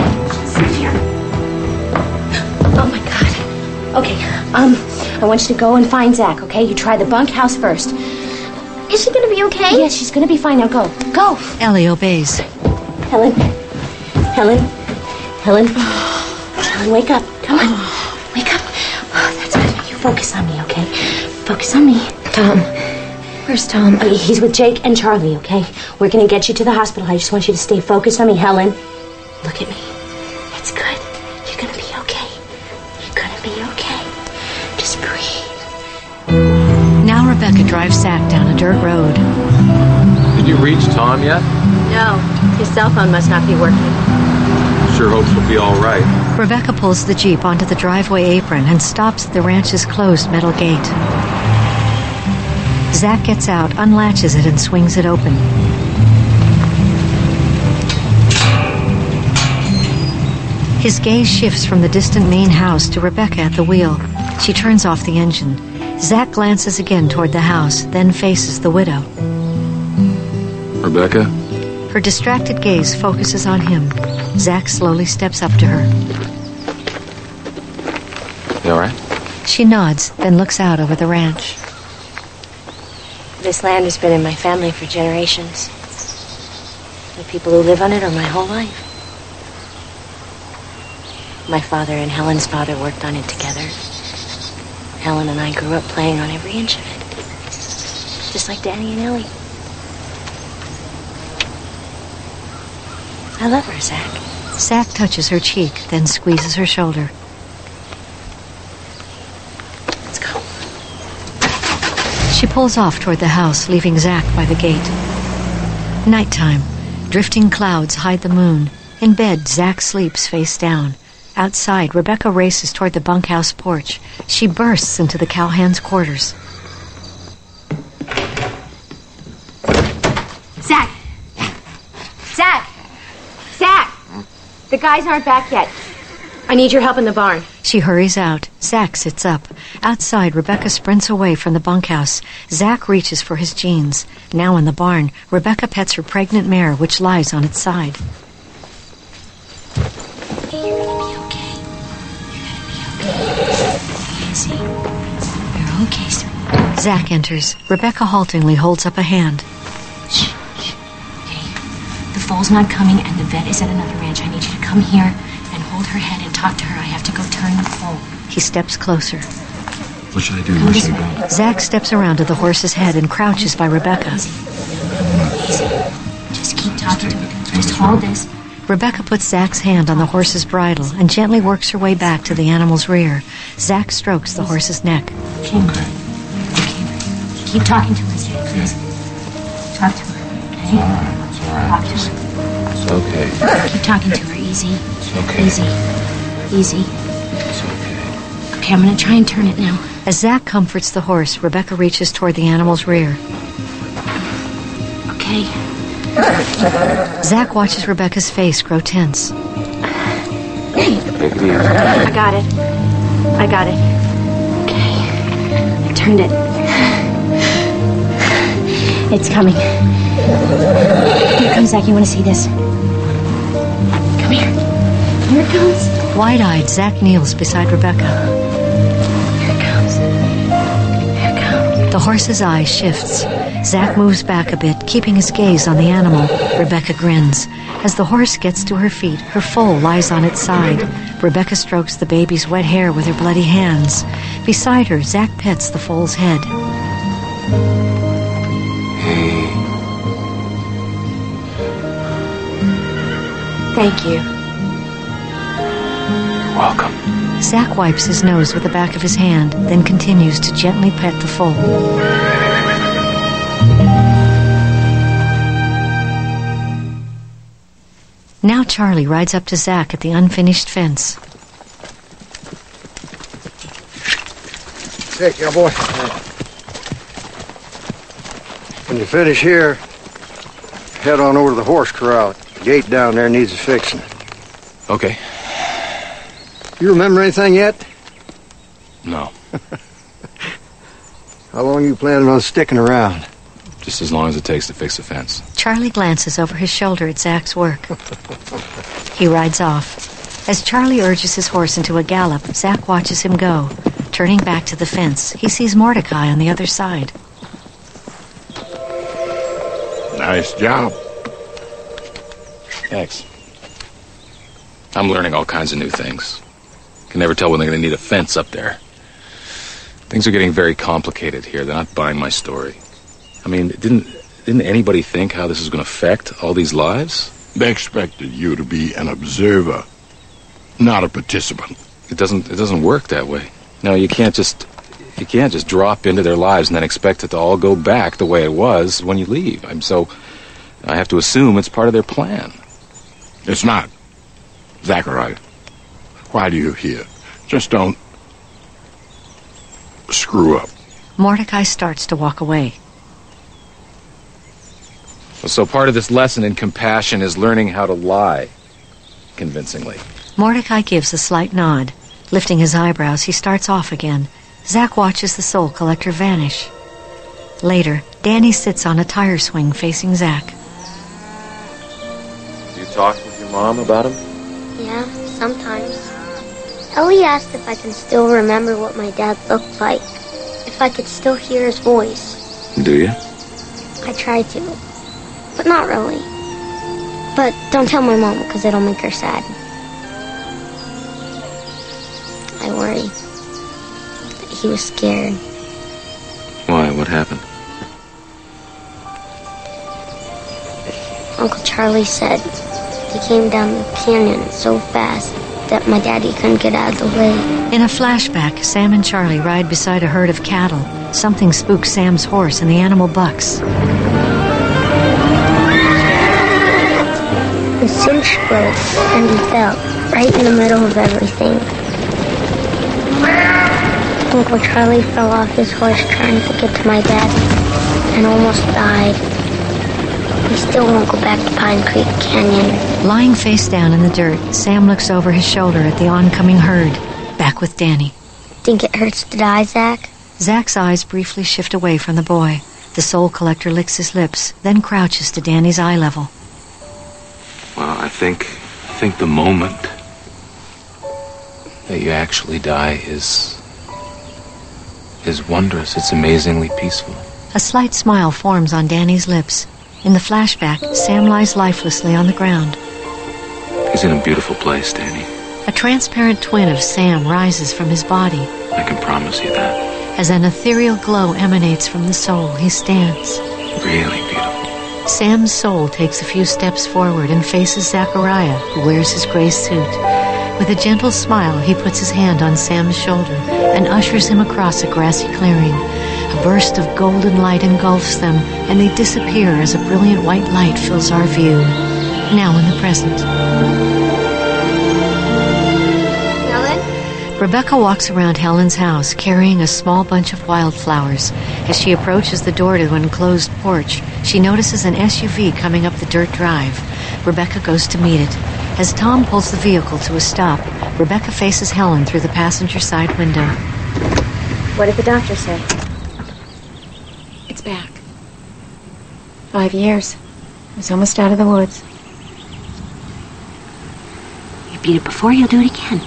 Oh, my God. Okay, um, I want you to go and find Zach, okay? You try the bunkhouse first.
Is she going to be okay?
Yes, she's going to be fine. Now go. Go.
Ellie obeys.
Helen. Helen. Helen. Helen, wake up. Come on. Wake up. Oh, that's good. You focus on me, okay? Focus on me.
Tom. Where's Tom?
Uh, he's with Jake and Charlie, okay? We're going to get you to the hospital. I just want you to stay focused on me. Helen, look at me. It's good. You're going to be okay. You're going to be okay. Just breathe.
Now Rebecca drives Zach down a dirt road.
Did you reach Tom yet?
No, his cell phone must not be working.
Sure hopes he'll be all right.
Rebecca pulls the Jeep onto the driveway apron and stops at the ranch's closed metal gate. Zach gets out, unlatches it, and swings it open. His gaze shifts from the distant main house to Rebecca at the wheel. She turns off the engine. Zach glances again toward the house, then faces the widow.
Rebecca?
Her distracted gaze focuses on him. Zach slowly steps up to her.
You all right?
She nods, then looks out over the ranch.
This land has been in my family for generations. The people who live on it are my whole life. My father and Helen's father worked on it together. Helen and I grew up playing on every inch of it. Just like Danny and Ellie. I love her, Zach.
Zach touches her cheek, then squeezes her shoulder.
Let's go.
She pulls off toward the house, leaving Zach by the gate. Nighttime. Drifting clouds hide the moon. In bed, Zach sleeps face down. Outside, Rebecca races toward the bunkhouse porch. She bursts into the cowhands' quarters.
Zach! Zach! Zach! The guys aren't back yet. I need your help in the barn.
She hurries out. Zach sits up. Outside, Rebecca sprints away from the bunkhouse. Zach reaches for his jeans. Now in the barn, Rebecca pets her pregnant mare, which lies on its side.
You're gonna be okay. You're gonna be okay. Easy. You're okay, sweetie.
Zach enters. Rebecca haltingly holds up a hand.
Shh, shh. Okay. The foal's not coming, and the vet is at another ranch. I need you to come here and hold her head and talk to her. I have to go turn the foal.
He steps closer.
What should I do? Where should I go?
Zach steps around to the horse's head and crouches by Rebecca.
Easy. Easy. Just keep talking to her. Just hold this.
Rebecca puts Zach's hand on the horse's bridle and gently works her way back to the animal's rear. Zach strokes the horse's neck.
Okay. Okay. Keep talking to her, Zach, please. Talk to her, okay?
All right. It's all right.
Talk to her.
It's okay.
Keep talking to her, easy.
It's okay.
Easy. Easy.
It's okay.
Okay, I'm gonna try and turn it now.
As Zach comforts the horse, Rebecca reaches toward the animal's rear.
Okay.
Zach watches Rebecca's face grow tense.
Take it easy.
I got it. I got it.
Okay. I turned it. It's coming. Here it comes, Zach. You want to see this? Come here. Here it comes.
Wide-eyed, Zach kneels beside Rebecca.
Here it comes. Here it comes.
The horse's eye shifts. Zach moves back a bit, keeping his gaze on the animal. Rebecca grins. As the horse gets to her feet, her foal lies on its side. Rebecca strokes the baby's wet hair with her bloody hands. Beside her, Zach pets the foal's head.
Hey.
Thank you.
You're welcome.
Zach wipes his nose with the back of his hand, then continues to gently pet the foal. Now Charlie rides up to Zach at the unfinished fence.
Hey, cowboy. When you finish here, head on over to the horse corral. The gate down there needs a fixing.
Okay.
You remember anything yet?
No.
How long you planning on sticking around?
Just as long as it takes to fix the fence.
Charlie glances over his shoulder at Zach's work. He rides off. As Charlie urges his horse into a gallop, Zach watches him go. Turning back to the fence, he sees Mordecai on the other side.
Nice job.
Thanks. I'm learning all kinds of new things. Can never tell when they're going to need a fence up there. Things are getting very complicated here. They're not buying my story. I mean, didn't didn't anybody think how this is going to affect all these lives?
They expected you to be an observer, not a participant.
It doesn't it doesn't work that way. No, you can't just you can't just drop into their lives and then expect it to all go back the way it was when you leave. I'm so I have to assume it's part of their plan.
It's not. Zachariah, why do you here? Just don't screw up.
Mordecai starts to walk away.
So part of this lesson in compassion is learning how to lie convincingly.
Mordecai gives a slight nod. Lifting his eyebrows, he starts off again. Zach watches the soul collector vanish. Later, Danny sits on a tire swing facing Zach.
Do you talk with your mom about him?
Yeah, sometimes. Ellie asked if I can still remember what my dad looked like. If I could still hear his voice.
Do you?
I try to. But not really. But don't tell my mom, because it'll make her sad. I worry that he was scared.
Why? What happened?
Uncle Charlie said He came down the canyon so fast that my daddy couldn't get out of the way.
In a flashback, Sam and Charlie ride beside a herd of cattle. Something spooks Sam's horse and the animal bucks.
The cinch broke and he fell right in the middle of everything. Uncle Charlie fell off his horse trying to get to my dad and almost died. We still won't go back to Pine Creek Canyon.
Lying face down in the dirt, Sam looks over his shoulder at the oncoming herd, back with Danny.
Think it hurts to die, Zach?
Zach's eyes briefly shift away from the boy. The soul collector licks his lips, then crouches to Danny's eye level.
Well, I think, I think the moment that you actually die is, is wondrous. It's amazingly peaceful.
A slight smile forms on Danny's lips. In the flashback, Sam lies lifelessly on the ground.
He's in a beautiful place, Danny.
A transparent twin of Sam rises from his body.
I can promise you that.
As an ethereal glow emanates from the soul, he stands.
Really beautiful.
Sam's soul takes a few steps forward and faces Zachariah, who wears his gray suit. With a gentle smile, he puts his hand on Sam's shoulder and ushers him across a grassy clearing. A burst of golden light engulfs them, and they disappear as a brilliant white light fills our view. Now in the present.
Helen?
Rebecca walks around Helen's house, carrying a small bunch of wildflowers. As she approaches the door to an enclosed porch, she notices an S U V coming up the dirt drive. Rebecca goes to meet it. As Tom pulls the vehicle to a stop, Rebecca faces Helen through the passenger side window.
What did the doctor say? It's back. Five years. It was almost out of the woods.
You beat it before, you'll do it again.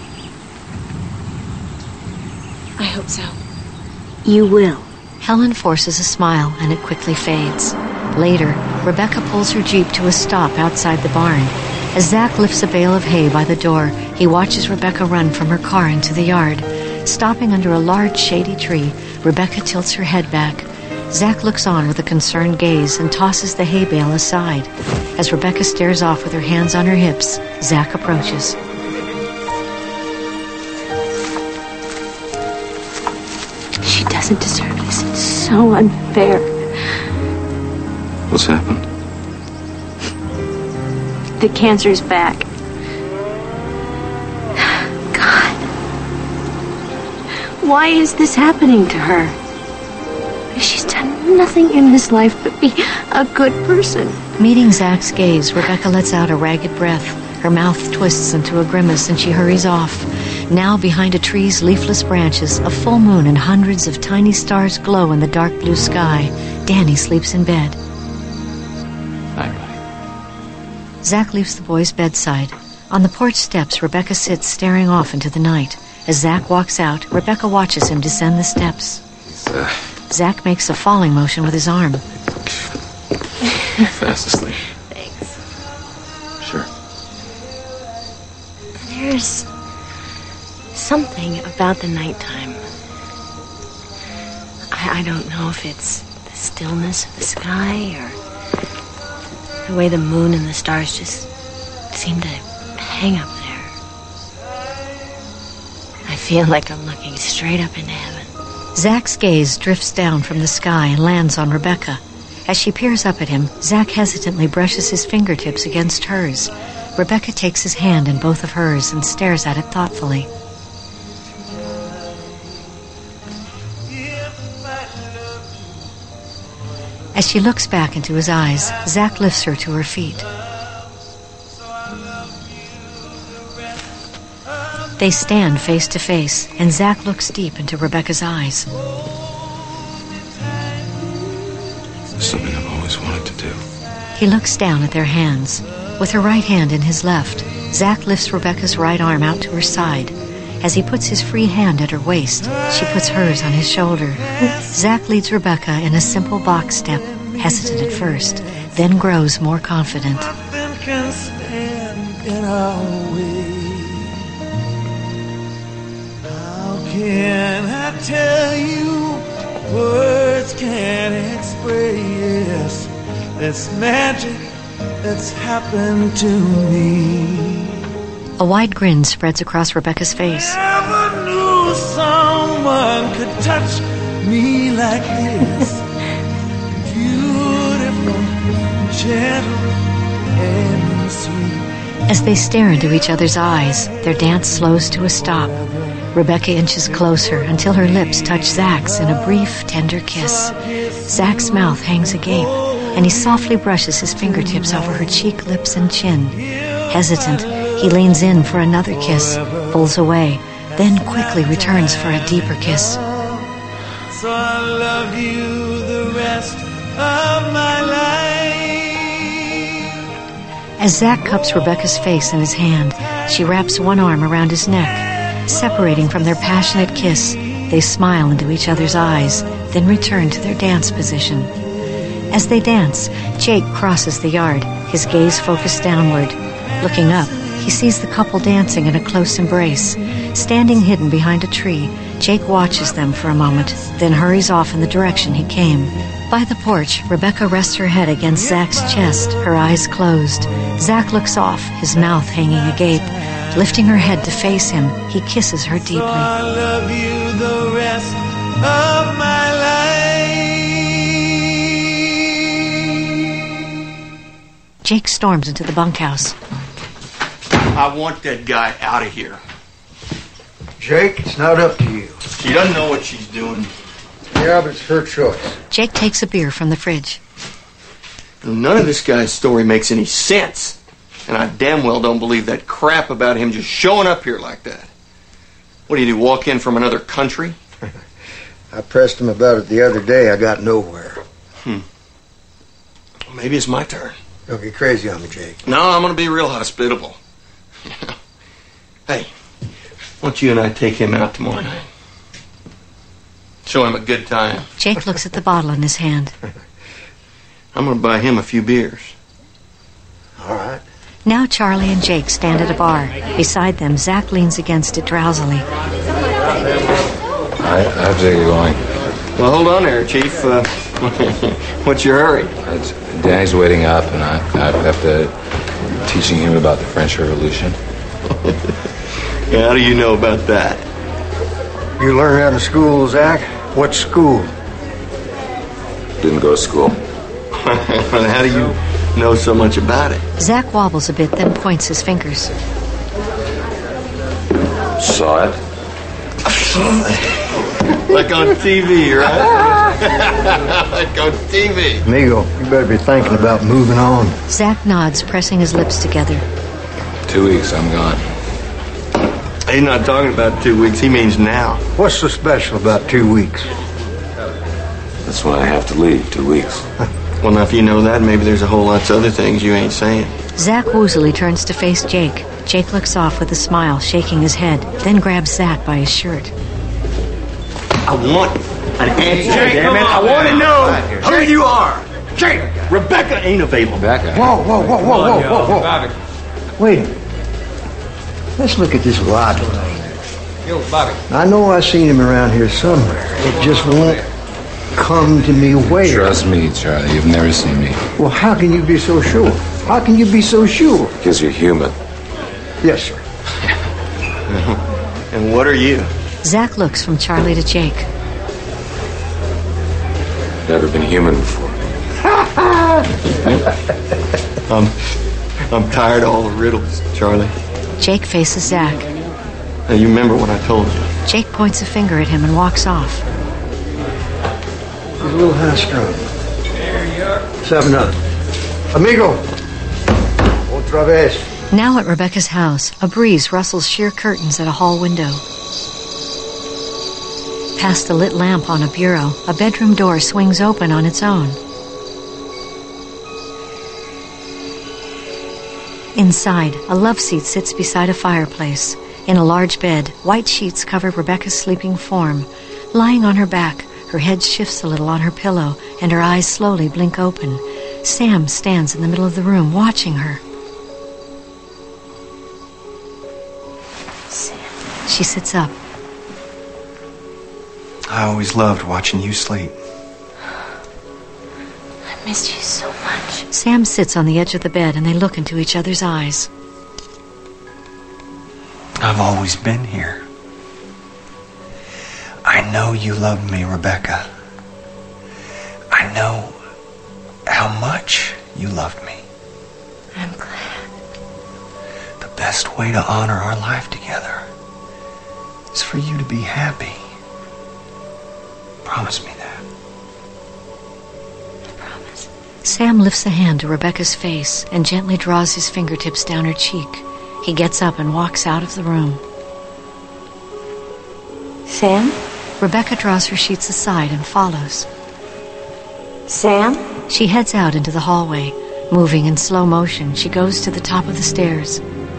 I hope so.
You will.
Helen forces a smile, and it quickly fades. Later, Rebecca pulls her Jeep to a stop outside the barn. As Zach lifts a bale of hay by the door, he watches Rebecca run from her car into the yard. Stopping under a large shady tree, Rebecca tilts her head back. Zach looks on with a concerned gaze and tosses the hay bale aside. As Rebecca stares off with her hands on her hips, Zach approaches.
She doesn't deserve this. It's so unfair.
What's happened?
The cancer's back. God. Why is this happening to her? She's done nothing in this life but be a good person.
Meeting Zach's gaze, Rebecca lets out a ragged breath. Her mouth twists into a grimace and she hurries off. Now, behind a tree's leafless branches, a full moon and hundreds of tiny stars glow in the dark blue sky. Danny sleeps in bed.
Night, buddy.
Zach leaves the boy's bedside. On the porch steps, Rebecca sits staring off into the night. As Zach walks out, Rebecca watches him descend the steps.
Uh,
Zach makes a falling motion with his arm.
Fast asleep.
Thanks.
Sure.
There's something about the nighttime. I, I don't know if it's the stillness of the sky or the way the moon and the stars just seem to hang up there. I feel like I'm looking straight up into heaven.
Zach's gaze drifts down from the sky and lands on Rebecca. As she peers up at him, Zach hesitantly brushes his fingertips against hers. Rebecca takes his hand in both of hers and stares at it thoughtfully. As she looks back into his eyes, Zach lifts her to her feet. They stand face to face, and Zach looks deep into Rebecca's eyes.
It's something I've always wanted to do.
He looks down at their hands. With her right hand in his left, Zach lifts Rebecca's right arm out to her side. As he puts his free hand at her waist, she puts hers on his shoulder. Zach leads Rebecca in a simple box step, hesitant at first, then grows more confident.
Nothing can stand in our way. How can I tell you? Words can't express this magic that's happened to me.
A wide grin spreads across Rebecca's face.
Never knew someone could touch me like this. Beautiful, gentle, and sweet.
As they stare into each other's eyes, their dance slows to a stop. Rebecca inches closer until her lips touch Zach's in a brief, tender kiss. Zach's mouth hangs agape, and he softly brushes his fingertips over her cheek, lips, and chin. Hesitant, he leans in for another kiss, pulls away, then quickly returns for a deeper kiss.
So I love you the rest of my life.
As Zach cups Rebecca's face in his hand, she wraps one arm around his neck. Separating from their passionate kiss, they smile into each other's eyes, then return to their dance position. As they dance, Jake crosses the yard, his gaze focused downward. Looking up, he sees the couple dancing in a close embrace. Standing hidden behind a tree, Jake watches them for a moment, then hurries off in the direction he came. By the porch, Rebecca rests her head against Zach's chest, her eyes closed. Zach looks off, his mouth hanging agape. Lifting her head to face him, he kisses her deeply.
So I love you the rest of my life.
Jake storms into the bunkhouse.
I want that guy out of here.
Jake, it's not up to you.
She doesn't know what she's doing.
Yeah, but it's her choice.
Jake takes a beer from the fridge.
None of this guy's story makes any sense. And I damn well don't believe that crap about him just showing up here like that. What do you do, walk in from another country?
I pressed him about it the other day. I got nowhere.
Hmm. Maybe it's my turn.
Don't get crazy on me, Jake.
No, I'm going to be real hospitable. Hey, why don't you and I take him out tomorrow night? Show him a good time.
Jake looks at the bottle in his hand.
I'm going to buy him a few beers.
All right.
Now Charlie and Jake stand at a bar. Beside them, Zach leans against it drowsily.
All right, I have to get going.
Well, hold on there, Chief. Uh, what's your hurry?
It's, Danny's waiting up, and I, I have to teaching him about the French Revolution.
Yeah, how do you know about that?
You learn out of school, Zach? What school?
Didn't go to school.
Well, how do you know so much about it?
Zach wobbles a bit, then points his fingers.
Saw it.
Like on T V, right? Like on T V.
Amigo, you better be thinking about moving on.
Zach nods, pressing his lips together.
Two weeks, I'm gone.
He's not talking about two weeks. He means now.
What's so special about two weeks?
That's when I have to leave, two weeks.
Well, now, if you know that, maybe there's a whole lot of other things you ain't saying.
Zach woozily turns to face Jake. Jake looks off with a smile, shaking his head, then grabs Zach by his shirt.
I want an answer,
Jake,
damn it. I want to know who you are. Jake, Rebecca ain't available.
Rebecca.
Whoa, whoa, whoa, whoa, whoa, whoa, whoa. Wait a minute. Let's look at this Rodney. I know I've seen him around here somewhere. It just won't come to me where.
Trust me, Charlie. You've never seen me.
Well, how can you be so sure? How can you be so sure?
Because you're human.
Yes, sir.
And what are you?
Zach looks from Charlie to Jake.
Never been human before.
I'm, I'm tired of all the riddles, Charlie.
Jake faces Zach.
Now, you remember what I told you.
Jake points a finger at him and walks off.
He's a little high strung. Seven up. Amigo. Otra vez.
Now at Rebecca's house, a breeze rustles sheer curtains at a hall window. Past a lit lamp on a bureau, a bedroom door swings open on its own. Inside, a love seat sits beside a fireplace. In a large bed, white sheets cover Rebecca's sleeping form. Lying on her back, her head shifts a little on her pillow, and her eyes slowly blink open. Sam stands in the middle of the room, watching her. Sam. She sits up.
I always loved watching you sleep.
I missed you so much.
Sam sits on the edge of the bed and they look into each other's eyes.
I've always been here. I know you loved me, Rebecca. I know how much you loved me.
I'm glad.
The best way to honor our life together is for you to be happy. Promise me that.
Sam lifts a hand to Rebecca's face and gently draws his fingertips down her cheek. He gets up and walks out of the room.
Sam?
Rebecca draws her sheets aside and follows.
Sam?
She heads out into the hallway. Moving in slow motion, she goes to the top of the stairs.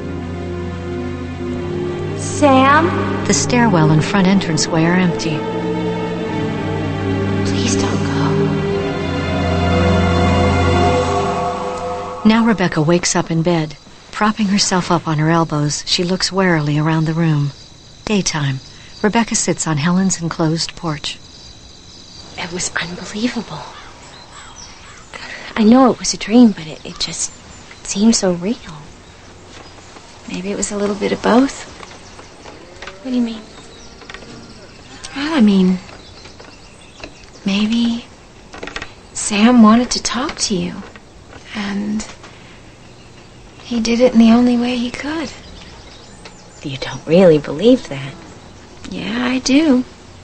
Sam?
The stairwell and front entranceway are empty.
Please don't go.
Now Rebecca wakes up in bed. Propping herself up on her elbows, she looks warily around the room. Daytime. Rebecca sits on Helen's enclosed porch.
It was unbelievable. I know it was a dream, but it, it just seemed so real. Maybe it was a little bit of both. What do you mean? Well, I mean, maybe Sam wanted to talk to you, and he did it in the only way he could.
You don't really believe that?
Yeah, I do.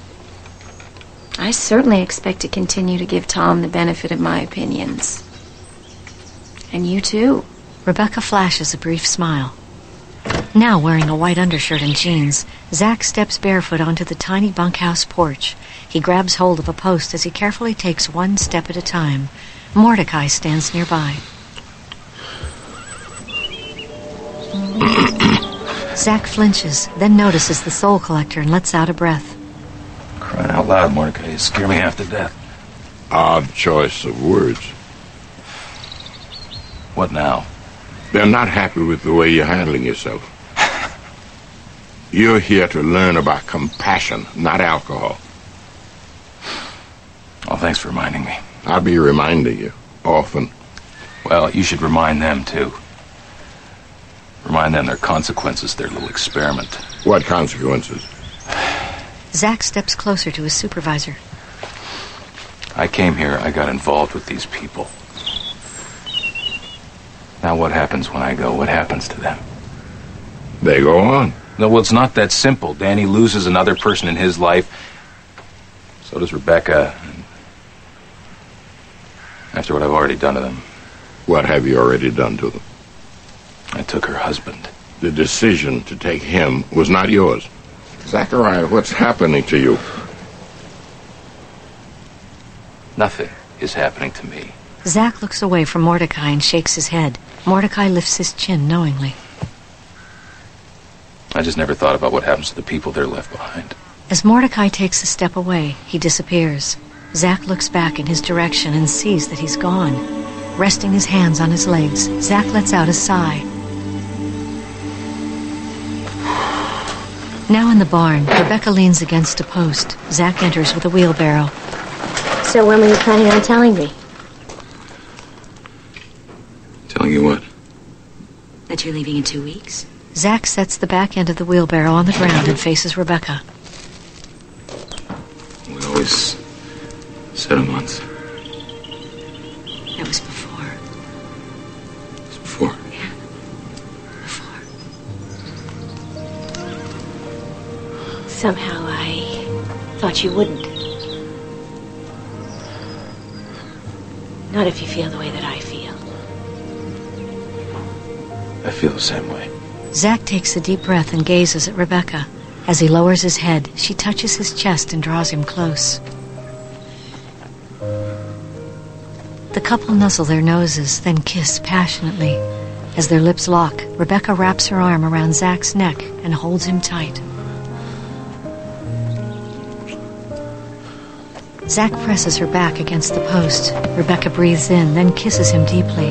I certainly expect to continue to give Tom the benefit of my opinions. And you too.
Rebecca flashes a brief smile. Now wearing a white undershirt and jeans, Zack steps barefoot onto the tiny bunkhouse porch. He grabs hold of a post as he carefully takes one step at a time. Mordecai stands nearby. Zack flinches, then notices the soul collector and lets out a breath.
Crying out loud, Mordecai. You scare me half to death.
Odd choice of words.
What now?
They're not happy with the way you're handling yourself. You're here to learn about compassion, not alcohol.
Oh, thanks for reminding me.
I'll be reminding you often.
Well, you should remind them, too. Remind them their consequences, their little experiment.
What consequences?
Zack steps closer to his supervisor.
I came here, I got involved with these people. Now what happens when I go? What happens to them?
They go on.
No, well, it's not that simple. Danny loses another person in his life. So does Rebecca. After what I've already done to them.
What have you already done to them?
I took her husband.
The decision to take him was not yours. Zachariah, what's happening to you?
Nothing is happening to me.
Zack looks away from Mordecai and shakes his head. Mordecai lifts his chin knowingly.
I just never thought about what happens to the people they're left behind.
As Mordecai takes a step away, he disappears. Zack looks back in his direction and sees that he's gone. Resting his hands on his legs, Zack lets out a sigh. Now in the barn, Rebecca leans against a post. Zack enters with a wheelbarrow.
So when were you planning on telling me?
Telling you what?
That you're leaving in two weeks?
Zack sets the back end of the wheelbarrow on the ground and faces Rebecca.
We always said a month.
That was before.
It was before?
Yeah. Before. Somehow I thought you wouldn't. Not if you feel the way that I feel.
I feel the same way.
Zack takes a deep breath and gazes at Rebecca. As he lowers his head, she touches his chest and draws him close. The couple nuzzle their noses, then kiss passionately. As their lips lock, Rebecca wraps her arm around Zack's neck and holds him tight. Zack presses her back against the post. Rebecca breathes in, then kisses him deeply.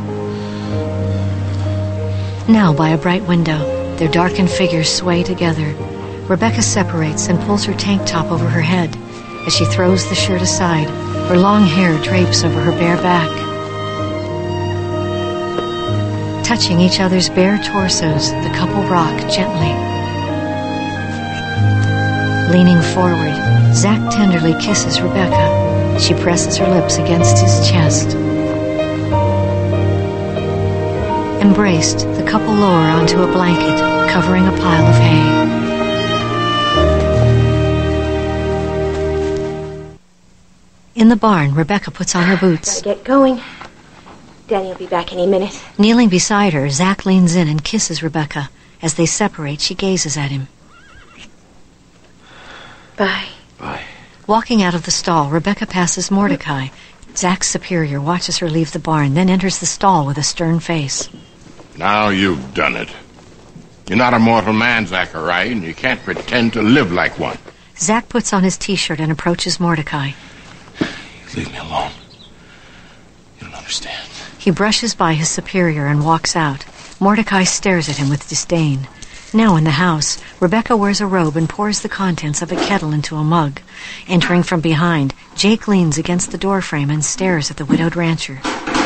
Now, by a bright window, their darkened figures sway together. Rebecca separates and pulls her tank top over her head. As she throws the shirt aside, her long hair drapes over her bare back. Touching each other's bare torsos, the couple rock gently. Leaning forward, Zach tenderly kisses Rebecca. She presses her lips against his chest. Embraced, the couple lower onto a blanket, covering a pile of hay. In the barn, Rebecca puts on her boots.
Gotta get going. Daddy will be back any minute.
Kneeling beside her, Zach leans in and kisses Rebecca. As they separate, she gazes at him.
Bye.
Bye.
Walking out of the stall, Rebecca passes Mordecai. Zach's superior watches her leave the barn, then enters the stall with a stern face.
Now you've done it. You're not a mortal man, Zachariah, and you can't pretend to live like one.
Zach puts on his T-shirt and approaches Mordecai.
Leave me alone. You don't understand.
He brushes by his superior and walks out. Mordecai stares at him with disdain. Now in the house, Rebecca wears a robe and pours the contents of a kettle into a mug. Entering from behind, Jake leans against the doorframe and stares at the widowed rancher.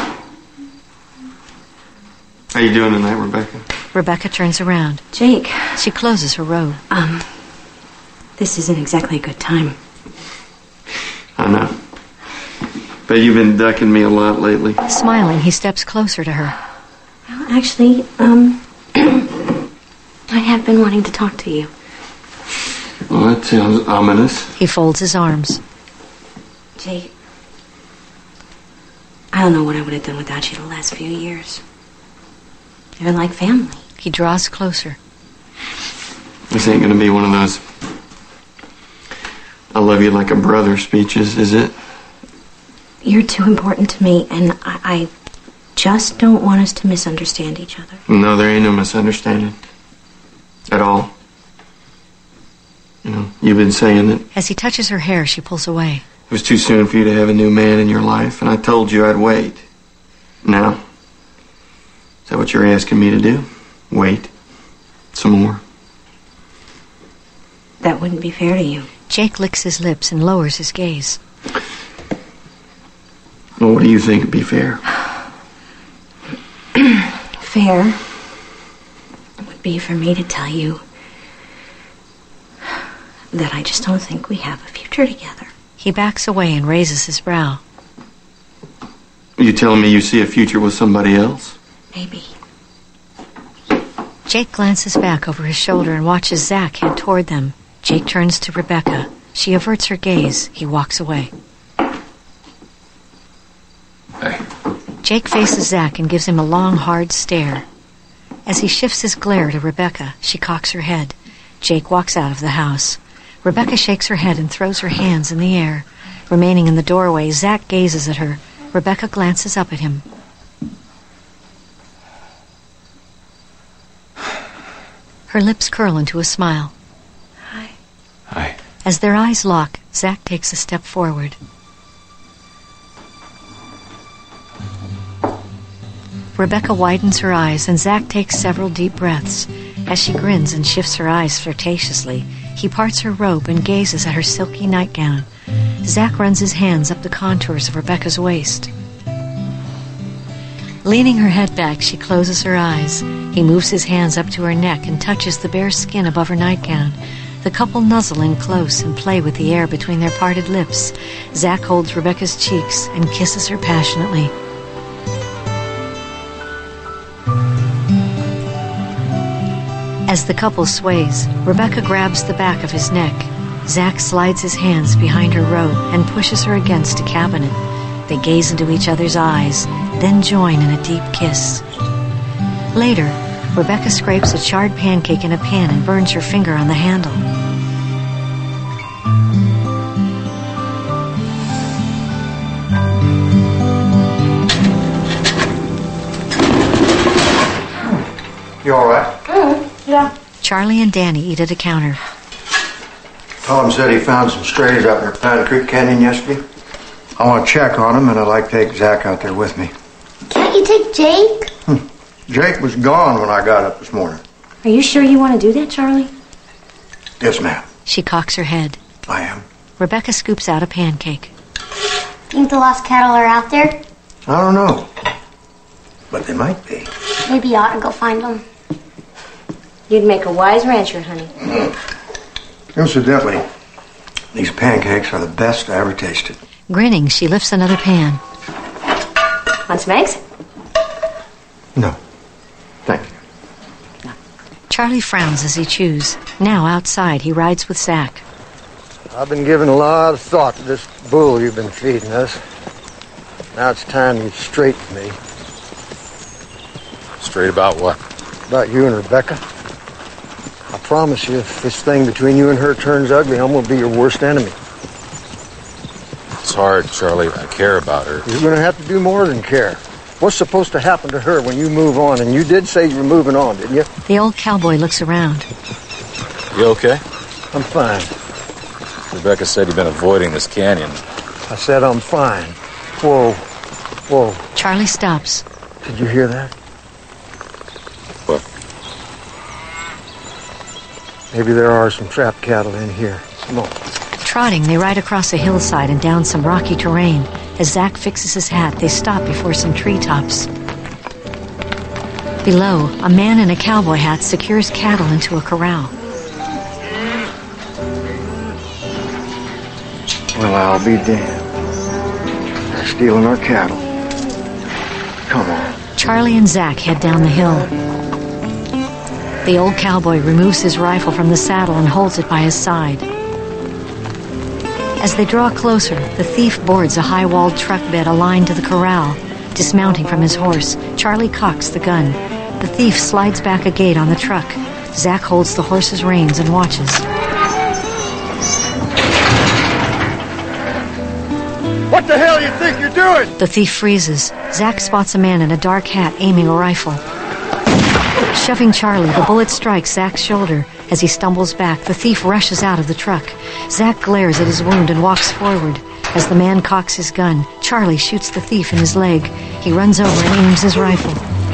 How you doing tonight, Rebecca?
Rebecca turns around.
Jake.
She closes her robe.
Um, this isn't exactly a good time.
I know. Bet you've been ducking me a lot lately.
Smiling, he steps closer to her.
Well, actually, um, I have been wanting to talk to you.
Well, that sounds ominous.
He folds his arms.
Jake, I don't know what I would have done without you the last few years. You're like family.
He draws closer.
This ain't gonna be one of those I love you like a brother speeches, is it?
You're too important to me, and I, I just don't want us to misunderstand each other.
No, there ain't no misunderstanding. At all. You know, you've been saying that
As he touches her hair, she pulls away.
it was too soon for you to have a new man in your life, and I told you I'd wait. Now, is that what you're asking me to do? Wait. Some more?
That wouldn't be fair to you.
Jake licks his lips and lowers his gaze.
Well, what do you think would be fair?
Fair would be for me to tell you that I just don't think we have a future together.
He backs away and raises his brow.
You telling me you see a future with somebody else?
Maybe.
Jake glances back over his shoulder and watches Zach head toward them. Jake turns to Rebecca. She averts her gaze. He walks away.
Hey.
Jake faces Zach and gives him a long, hard stare. As he shifts his glare to Rebecca, she cocks her head. Jake walks out of the house. Rebecca shakes her head and throws her hands in the air. Remaining in the doorway, Zach gazes at her. Rebecca glances up at him. Her lips curl into a smile.
Hi.
Hi.
As their eyes lock, Zach takes a step forward. Rebecca widens her eyes, and Zach takes several deep breaths. As she grins and shifts her eyes flirtatiously, he parts her robe and gazes at her silky nightgown. Zach runs his hands up the contours of Rebecca's waist. Leaning her head back, she closes her eyes. He moves his hands up to her neck and touches the bare skin above her nightgown. The couple nuzzle in close and play with the air between their parted lips. Zach holds Rebecca's cheeks and kisses her passionately. As the couple sways, Rebecca grabs the back of his neck. Zach slides his hands behind her robe and pushes her against a cabinet. They gaze into each other's eyes, then join in a deep kiss. Later, Rebecca scrapes a charred pancake in a pan and burns her finger on the handle.
You all right?
Mm, yeah.
Charlie and Danny eat at a counter.
Tom said he found some strays out near Pine Creek Canyon yesterday. I want to check on them, and I'd like to take Zach out there with me.
Can't you take Jake?
Hmm. Jake was gone when I got up this morning.
Are you sure you want to do that, Charlie?
Yes, ma'am.
She cocks her head.
I am.
Rebecca scoops out a pancake.
Think the lost cattle are out there?
I don't know. But they might be.
Maybe you ought to go find them.
You'd make a wise rancher, honey.
Incidentally, these pancakes are the best I ever tasted.
Grinning, she lifts another pan.
Want some eggs?
No. Thank you.
Charlie frowns as he chews. Now, outside, he rides with Zack.
I've been giving a lot of thought to this bull you've been feeding us. Now it's time to get straight with me.
Straight about what?
About you and Rebecca. I promise you, if this thing between you and her turns ugly, I'm going to be your worst enemy.
It's hard, Charlie. I care about her.
You're going to have to do more than care. What's supposed to happen to her when you move on? And you did say you were moving on, didn't you?
The old cowboy looks around.
You okay?
I'm fine.
Rebecca said you've been avoiding this canyon.
I said I'm fine. Whoa. Whoa.
Charlie stops.
Did you hear that?
What?
Maybe there are some trapped cattle in here. Come on.
Trotting, they ride across a hillside and down some rocky terrain. As Zack fixes his hat, they stop before some treetops. Below, a man in a cowboy hat secures cattle into a corral.
Well, I'll be damned. They're stealing our cattle. Come on.
Charlie and Zack head down the hill. The old cowboy removes his rifle from the saddle and holds it by his side. As they draw closer, the thief boards a high-walled truck bed aligned to the corral. Dismounting from his horse, Charlie cocks the gun. The thief slides back a gate on the truck. Zack holds the horse's reins and watches.
What the hell you think you're doing?
The thief freezes. Zack spots a man in a dark hat aiming a rifle. Shoving Charlie, the bullet strikes Zack's shoulder. As he stumbles back, the thief rushes out of the truck. Zack glares at his wound and walks forward. As the man cocks his gun, Charlie shoots the thief in his leg. He runs over and aims his rifle.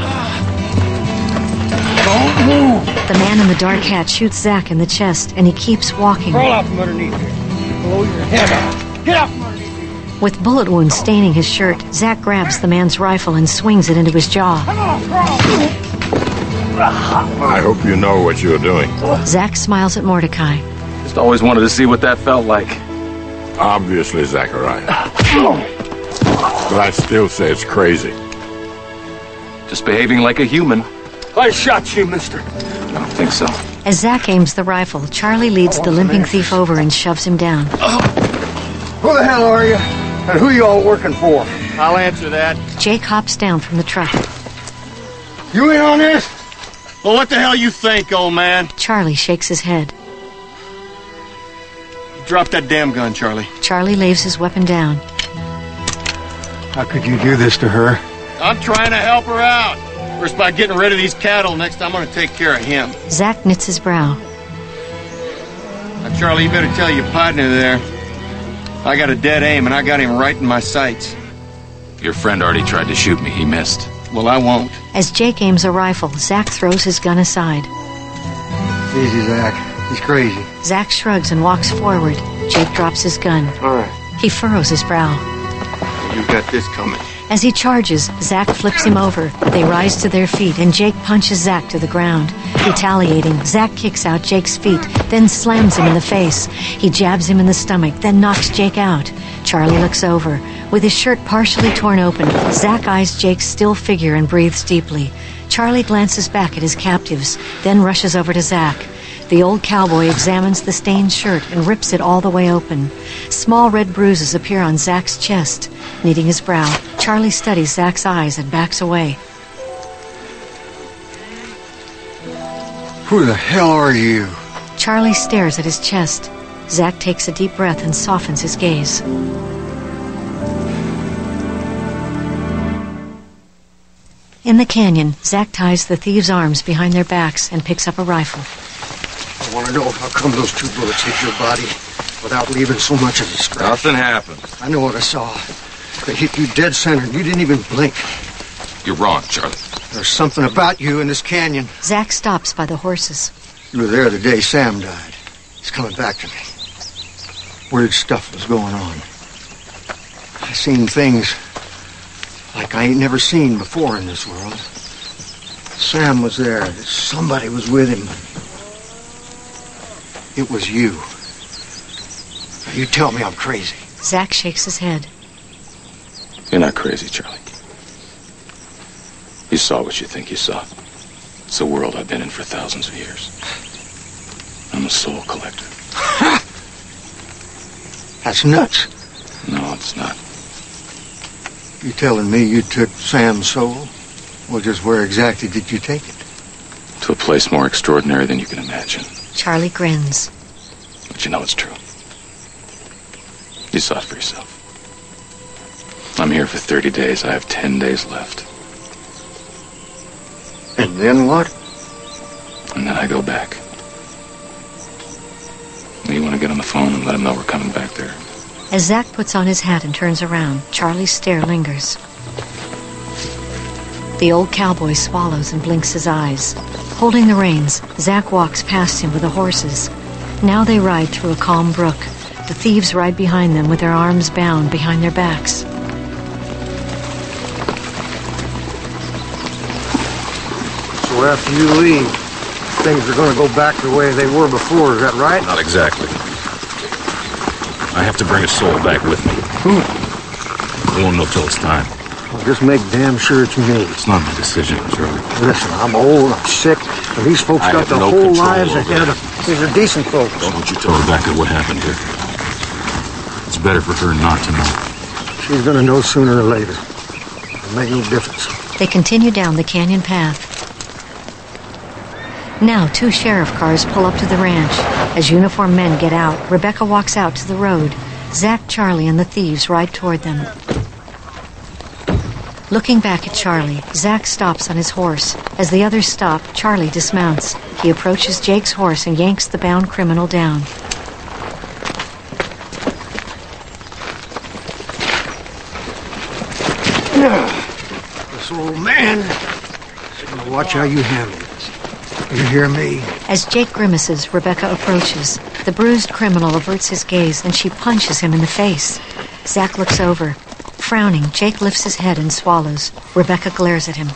Don't move!
The man in the dark hat shoots Zack in the chest, and he keeps walking.
Crawl out from underneath here. Blow your head out. Get out from underneath here.
With bullet wounds staining his shirt, Zack grabs the man's rifle and swings it into his jaw.
Come on, crawl!
I hope you know what you're doing.
Zack smiles at Mordecai.
Just always wanted to see what that felt like.
Obviously, Zachariah. But I still say it's crazy.
Just behaving like a human.
I shot you, mister.
I don't think so.
As Zack aims the rifle, Charlie leads the limping thief over and shoves him down.
Who the hell are you? And who you all working for?
I'll answer that.
Jake hops down from the truck.
You in on this?
Well, what the hell you think, old man?
Charlie shakes his head.
Drop that damn gun, Charlie.
Charlie lays his weapon down.
How could you do this to her?
I'm trying to help her out. First, by getting rid of these cattle. Next, I'm going to take care of him.
Zack knits his brow.
Now, Charlie, you better tell your partner there. I got a dead aim, and I got him right in my sights.
Your friend already tried to shoot me. He missed.
Well, I won't.
As Jake aims a rifle, Zack throws his gun aside.
Easy, Zack. He's crazy.
Zack shrugs and walks forward. Jake drops his gun.
All right.
He furrows his brow.
You got this coming.
As he charges, Zack flips him over. They rise to their feet, and Jake punches Zack to the ground. Retaliating, Zack kicks out Jake's feet, then slams him in the face. He jabs him in the stomach, then knocks Jake out. Charlie looks over. With his shirt partially torn open, Zack eyes Jake's still figure and breathes deeply. Charlie glances back at his captives, then rushes over to Zack. The old cowboy examines the stained shirt and rips it all the way open. Small red bruises appear on Zack's chest. Knitting his brow, Charlie studies Zack's eyes and backs away.
Who the hell are you?
Charlie stares at his chest. Zack takes a deep breath and softens his gaze. In the canyon, Zack ties the thieves' arms behind their backs and picks up a rifle.
I want to know how come those two bullets hit your body without leaving so much of a scratch.
Nothing happened.
I know what I saw. They hit you dead center. You didn't even blink.
You're wrong, Charlie.
There's something about you in this canyon.
Zack stops by the horses.
You were there the day Sam died. He's coming back to me. Weird stuff was going on. I seen things like I ain't never seen before in this world. Sam was there, that somebody was with him. It was you. Now you tell me I'm crazy.
Zack shakes his head.
You're not crazy, Charlie. You saw what you think you saw. It's a world I've been in for thousands of years. I'm a soul collector.
That's nuts.
No, it's not.
You telling me you took Sam's soul? Well, just where exactly did you take it?
To a place more extraordinary than you can imagine.
Charlie grins.
But you know it's true. You saw it for yourself. I'm here for thirty days. I have ten days left.
And then what?
And then I go back. You want to get on the phone and let him know we're coming back there?
As Zack puts on his hat and turns around, Charlie's stare lingers. The old cowboy swallows and blinks his eyes. Holding the reins, Zack walks past him with the horses. Now they ride through a calm brook. The thieves ride behind them with their arms bound behind their backs.
So after you leave, things are going to go back the way they were before, is that right?
Not exactly. I have to bring a soul back with me.
Hmm.
We won't know till it's time.
Well, just make damn sure it's me.
It's not my decision, Charlie.
Listen, I'm old, I'm sick, and these folks
I
got
have
their
no
whole
control
lives
over
ahead of them. These are decent folks.
Don't you tell Rebecca what happened here. It's better for her not to know.
She's going to know sooner or later. It'll make no difference.
They continue down the canyon path. Now, two sheriff cars pull up to the ranch. As uniformed men get out, Rebecca walks out to the road. Zack, Charlie, and the thieves ride toward them. Looking back at Charlie, Zack stops on his horse. As the others stop, Charlie dismounts. He approaches Jake's horse and yanks the bound criminal down.
This old man is going to watch how you handle this. You hear me?
As Jake grimaces, Rebecca approaches. The bruised criminal averts his gaze, and she punches him in the face. Zack looks over. Frowning, Jake lifts his head and swallows. Rebecca glares at him.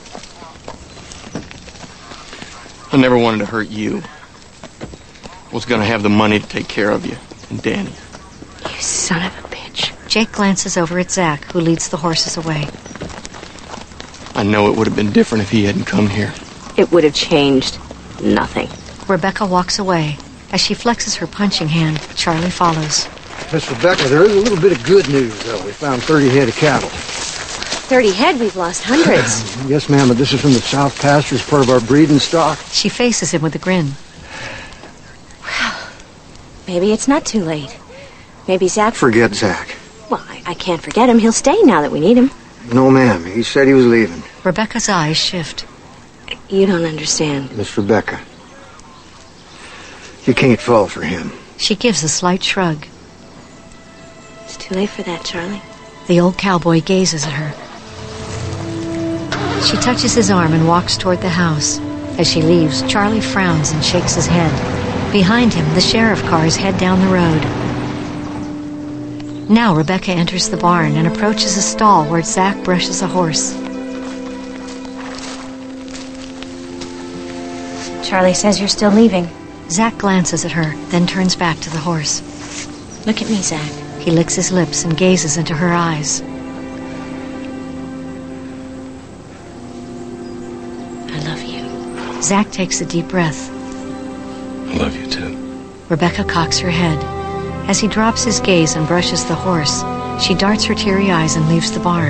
I never wanted to hurt you. I was going to have the money to take care of you and Danny.
You son of a bitch.
Jake glances over at Zack, who leads the horses away.
I know it would have been different if he hadn't come here.
It would have changed nothing.
Rebecca walks away. As she flexes her punching hand, Charlie follows.
Miss Rebecca, there is a little bit of good news, though. We found thirty head of cattle.
Thirty head, we've lost hundreds.
Yes, ma'am, but this is from the South Pastures, part of our breeding stock.
She faces him with a grin.
Well, maybe it's not too late. Maybe Zack...
Forget Zack.
Well, I, I can't forget him. He'll stay now that we need him.
No, ma'am. He said he was leaving.
Rebecca's eyes shift.
You don't understand.
Miss Rebecca, you can't fall for him.
She gives a slight shrug.
It's too late for that, Charlie.
The old cowboy gazes at her. She touches his arm and walks toward the house. As she leaves, Charlie frowns and shakes his head. Behind him, the sheriff cars head down the road. Now Rebecca enters the barn and approaches a stall where Zack brushes a horse.
Charlie says you're still leaving.
Zack glances at her, then turns back to the horse.
Look at me, Zack.
He licks his lips and gazes into her eyes.
I love you.
Zack takes a deep breath.
I love you, too.
Rebecca cocks her head. As he drops his gaze and brushes the horse, she darts her teary eyes and leaves the barn.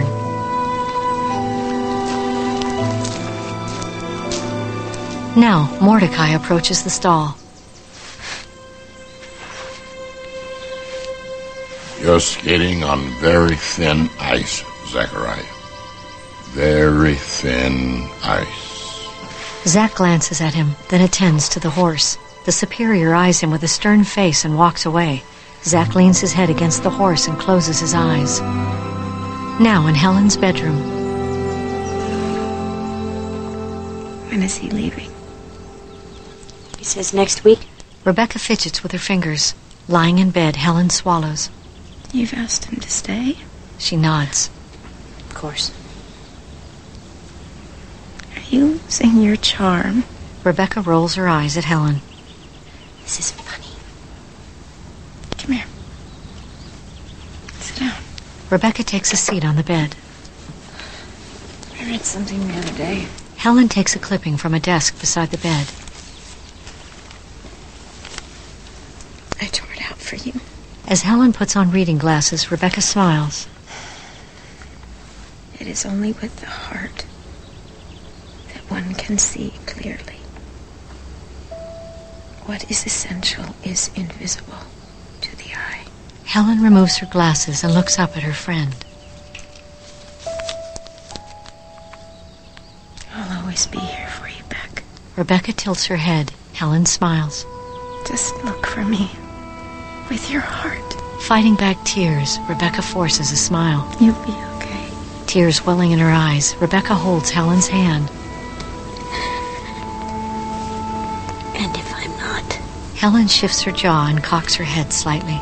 Now, Mordecai approaches the stall.
You're skating on very thin ice, Zachariah. Very thin ice.
Zack glances at him, then attends to the horse. The superior eyes him with a stern face and walks away. Zack leans his head against the horse and closes his eyes. Now in Helen's bedroom.
When is he leaving?
He says next week.
Rebecca fidgets with her fingers. Lying in bed, Helen swallows.
You've asked him to stay?
She nods.
Of course.
Are using your charm.
Rebecca rolls her eyes at Helen.
This isn't funny.
Come here. Sit down.
Rebecca takes a seat on the bed.
I read something the other day.
Helen takes a clipping from a desk beside the bed.
I tore it out for you.
As Helen puts on reading glasses, Rebecca smiles.
It is only with the heart that one can see clearly. What is essential is invisible to the eye.
Helen removes her glasses and looks up at her friend.
I'll always be here for you, Beck.
Rebecca tilts her head. Helen smiles.
Just look for me with your heart.
Fighting back tears, Rebecca forces a smile.
You'll be okay.
Tears welling in her eyes, Rebecca holds Helen's hand.
And if I'm not?
Helen shifts her jaw and cocks her head slightly.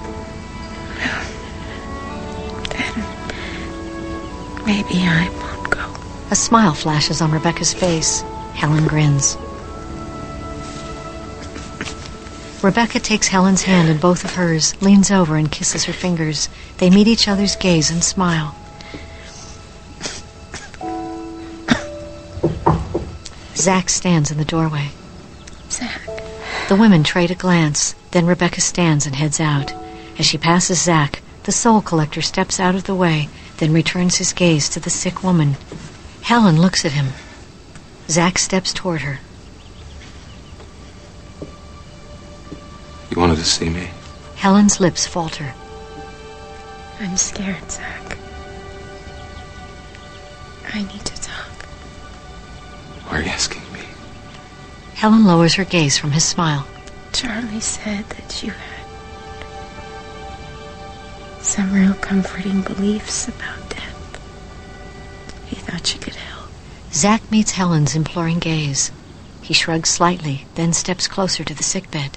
Then maybe I won't go.
A smile flashes on Rebecca's face. Helen grins. Rebecca takes Helen's hand in both of hers, leans over and kisses her fingers. They meet each other's gaze and smile. Zach stands in the doorway.
Zach.
The women trade a glance. Then Rebecca stands and heads out. As she passes Zach, the soul collector steps out of the way, then returns his gaze to the sick woman. Helen looks at him. Zach steps toward her.
You wanted to see me?
Helen's lips falter.
I'm scared, Zach. I need to talk.
Why are you asking me?
Helen lowers her gaze from his smile.
Charlie said that you had some real comforting beliefs about death. He thought you could help.
Zach meets Helen's imploring gaze. He shrugs slightly, then steps closer to the sickbed.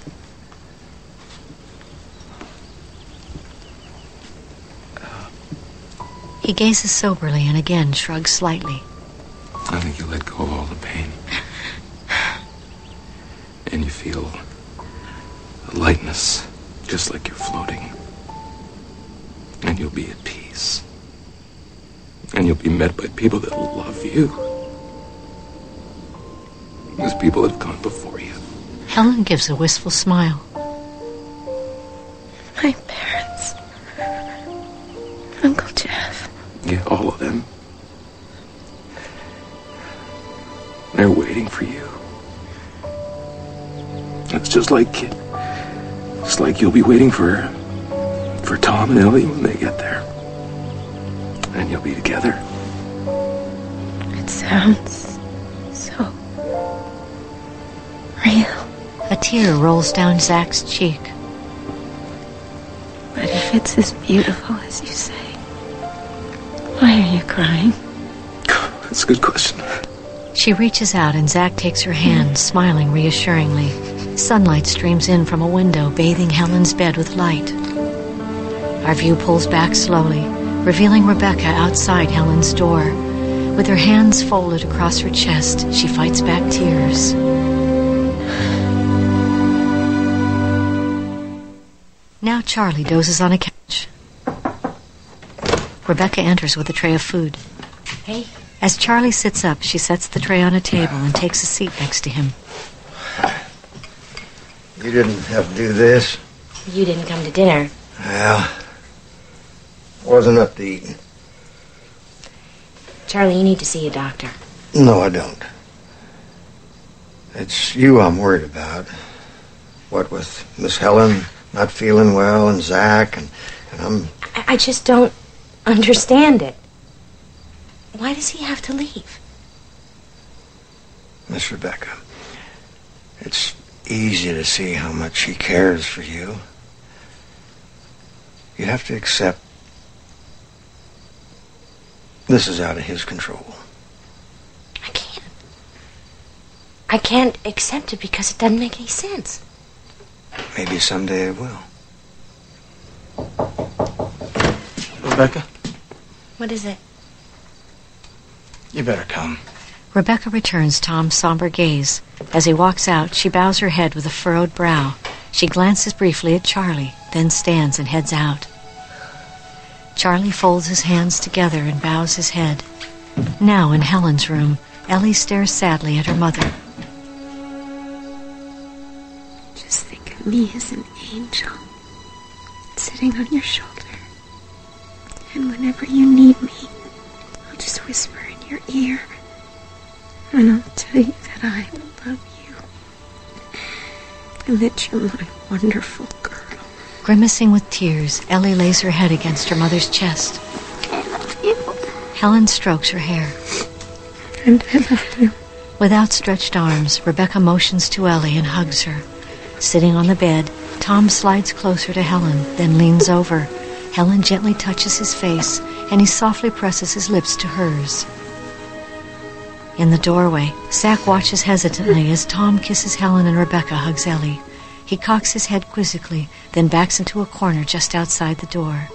He gazes soberly and again shrugs slightly.
I think you let go of all the pain. And you feel a lightness, just like you're floating. And you'll be at peace. And you'll be met by people that love you. There's people that have gone before you.
Helen gives a wistful smile.
My parents. Uncle Jeff.
Yeah, all of them. They're waiting for you. It's just like, just like you'll be waiting for, for Tom and Ellie when they get there. And you'll be together.
It sounds so real.
A tear rolls down Zach's cheek.
But if it's as beautiful as you say, why are you crying?
That's a good question.
She reaches out and Zach takes her hand, smiling reassuringly. Sunlight streams in from a window, bathing Helen's bed with light. Our view pulls back slowly, revealing Rebecca outside Helen's door. With her hands folded across her chest, she fights back tears. Now Charlie dozes on a couch. Rebecca enters with a tray of food.
Hey.
As Charlie sits up, she sets the tray on a table and takes a seat next to him.
You didn't have to do this.
You didn't come to dinner.
Well, wasn't up to eating.
Charlie, you need to see a doctor.
No, I don't. It's you I'm worried about. What with Miss Helen not feeling well and Zach and, and I'm...
I, I just don't understand it. Why does he have to leave?
Miss Rebecca, it's easy to see how much he cares for you. You have to accept this is out of his control.
I can't. I can't accept it because it doesn't make any sense.
Maybe someday it will.
Rebecca,
What is it?
you better come.
Rebecca returns Tom's somber gaze. As he walks out, she bows her head with a furrowed brow. She glances briefly at Charlie, then stands and heads out. Charlie folds his hands together and bows his head. Now, in Helen's room, Ellie stares sadly at her mother.
Just think of me as an angel, sitting on your shoulder. And whenever you need me, I'll just whisper in your ear. And I'll tell you that I love you. And that you're my wonderful girl.
Grimacing with tears, Ellie lays her head against her mother's chest.
I love you.
Helen strokes her hair.
And I love you.
With outstretched arms, Rebecca motions to Ellie and hugs her. Sitting on the bed, Tom slides closer to Helen, then leans over. Helen gently touches his face, and he softly presses his lips to hers. In the doorway, Zach watches hesitantly as Tom kisses Helen and Rebecca hugs Ellie. He cocks his head quizzically, then backs into a corner just outside the door.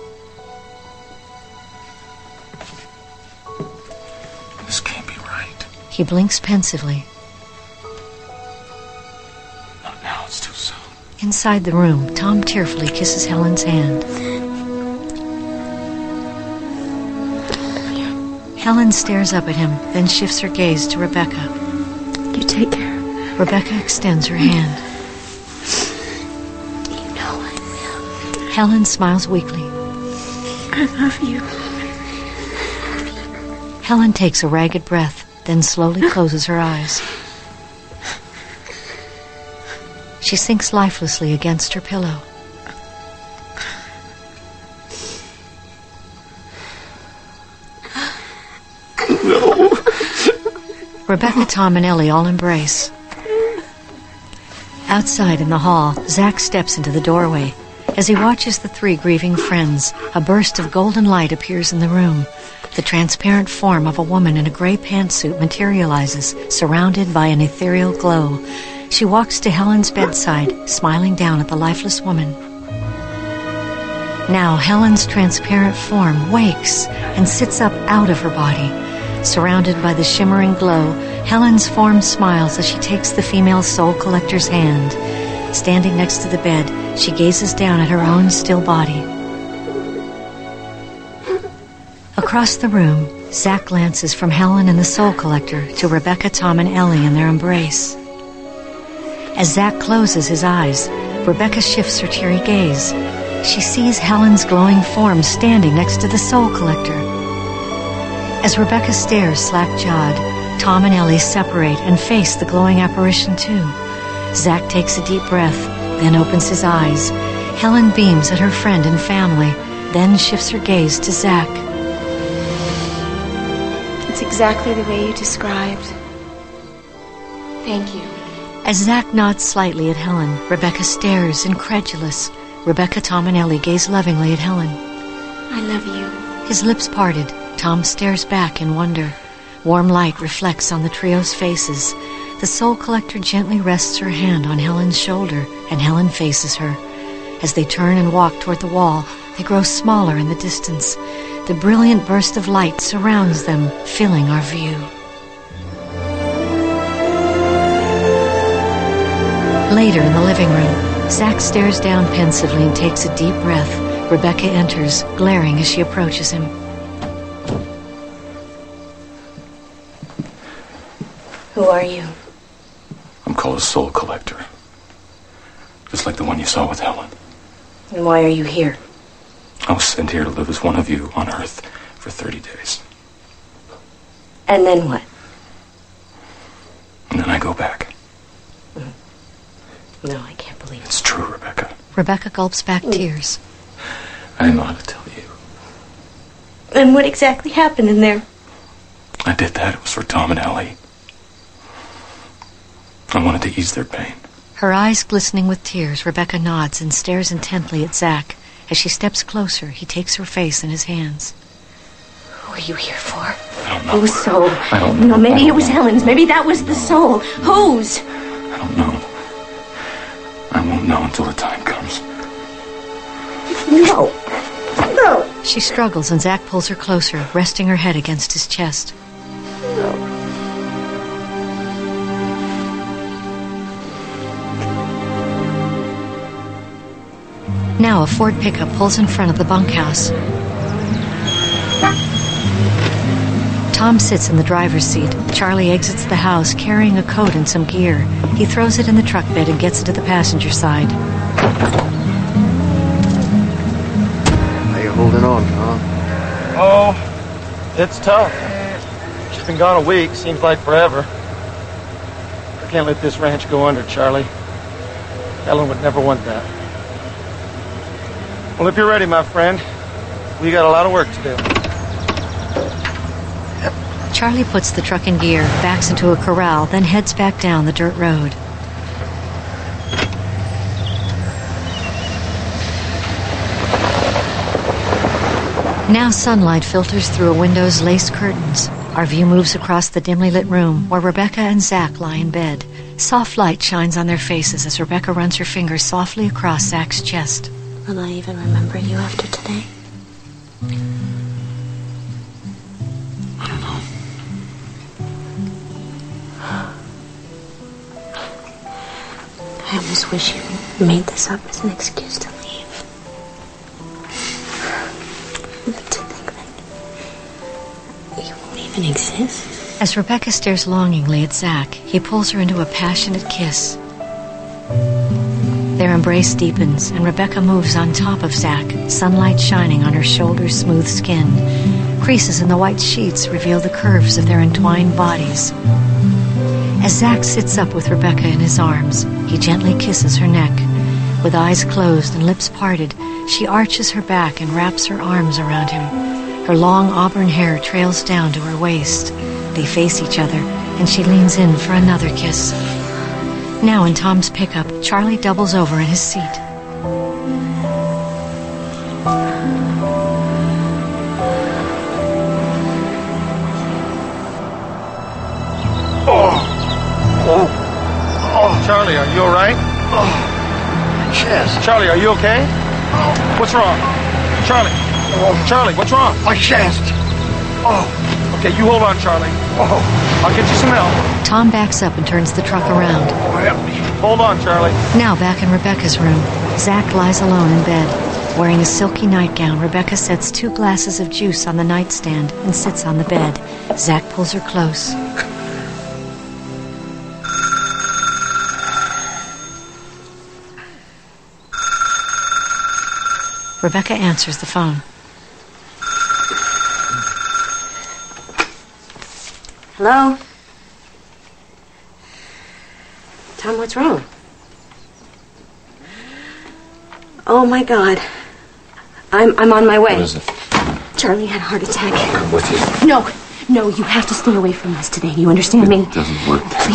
This can't be right.
He blinks pensively.
Not now, it's too soon.
Inside the room, Tom tearfully kisses Helen's hand. Helen stares up at him, then shifts her gaze to Rebecca.
You take care.
Rebecca extends her hand.
You know I will.
Helen smiles weakly.
I love you.
Helen takes a ragged breath, then slowly closes her eyes. She sinks lifelessly against her pillow.
No.
Rebecca, Tom, and Ellie all embrace. Outside in the hall, Zach steps into the doorway. As he watches the three grieving friends, a burst of golden light appears in the room. The transparent form of a woman in a gray pantsuit materializes, surrounded by an ethereal glow. She walks to Helen's bedside, smiling down at the lifeless woman. Now Helen's transparent form wakes and sits up out of her body. Surrounded by the shimmering glow, Helen's form smiles as she takes the female soul collector's hand. Standing next to the bed, she gazes down at her own still body. Across the room, Zach glances from Helen and the soul collector to Rebecca, Tom, and Ellie in their embrace. As Zach closes his eyes, Rebecca shifts her teary gaze. She sees Helen's glowing form standing next to the soul collector. As Rebecca stares slack-jawed, Tom and Ellie separate and face the glowing apparition too. Zach takes a deep breath, then opens his eyes. Helen beams at her friend and family, then shifts her gaze to Zach.
It's exactly the way you described. Thank you.
As Zach nods slightly at Helen, Rebecca stares, incredulous. Rebecca, Tom, and Ellie gaze lovingly at Helen.
I love you.
His lips parted. Tom stares back in wonder. Warm light reflects on the trio's faces. The soul collector gently rests her hand on Helen's shoulder, and Helen faces her. As they turn and walk toward the wall, they grow smaller in the distance. The brilliant burst of light surrounds them, filling our view. Later in the living room, Zach stares down pensively and takes a deep breath. Rebecca enters, glaring as she approaches him.
Who are you?
I'm called a soul collector. Just like the one you saw with Helen.
And why are you here?
I was sent here to live as one of you on Earth for thirty days.
And then what?
And then I go back.
No, I can't believe it.
It's true, Rebecca.
Rebecca gulps back tears.
I didn't know how to tell you.
And what exactly happened in there?
I did that. It was for Tom and Ellie. I wanted to ease their pain.
Her eyes glistening with tears, Rebecca nods and stares intently at Zach. As she steps closer, he takes her face in his hands.
Who are you here for?
I don't know.
Whose soul?
I don't know.
No, maybe it was Helen's. Maybe that was the soul. Whose?
I don't know. I won't know until the time comes.
No. No.
She struggles and Zach pulls her closer, resting her head against his chest.
No.
Now a Ford pickup pulls in front of the bunkhouse. Tom sits in the driver's seat. Charlie exits the house carrying a coat and some gear. He throws it in the truck bed and gets into the passenger side.
How you holding on, Tom?
Oh, it's tough. She's been gone a week, seems like forever. I can't let this ranch go under, Charlie. Helen would never want that. Well, if you're ready, my friend, we got a lot of work to do.
Charlie puts the truck in gear, backs into a corral, then heads back down the dirt road. Now sunlight filters through a window's lace curtains. Our view moves across the dimly lit room where Rebecca and Zach lie in bed. Soft light shines on their faces as Rebecca runs her fingers softly across Zach's chest.
Will I even remember you after today?
I don't know.
I almost wish you made this up as an excuse to leave. But to think that you won't even exist.
As Rebecca stares longingly at Zach, he pulls her into a passionate kiss. Their embrace deepens, and Rebecca moves on top of Zach, sunlight shining on her shoulder's smooth skin. Creases in the white sheets reveal the curves of their entwined bodies. As Zach sits up with Rebecca in his arms, he gently kisses her neck. With eyes closed and lips parted, she arches her back and wraps her arms around him. Her long auburn hair trails down to her waist. They face each other, and she leans in for another kiss. Now in Tom's pickup, Charlie doubles over in his seat.
Oh, oh, oh, Charlie, are you all right?
Oh, my chest.
Charlie, are you okay?
Oh.
What's wrong? Charlie,
oh.
Charlie, what's wrong?
My chest. Oh.
Okay, you hold on, Charlie.
Oh.
I'll get you some help.
Tom backs up and turns the truck around.
Oh, help me.
Hold on, Charlie.
Now back in Rebecca's room, Zach lies alone in bed. Wearing a silky nightgown, Rebecca sets two glasses of juice on the nightstand and sits on the bed. Zach pulls her close. Rebecca answers the phone.
Hello? Tom, what's wrong? Oh, my God. I'm I'm on my way.
What is it?
Charlie had a heart attack.
I'll come with you.
No, no, you have to stay away from us today. You understand me?
It doesn't work that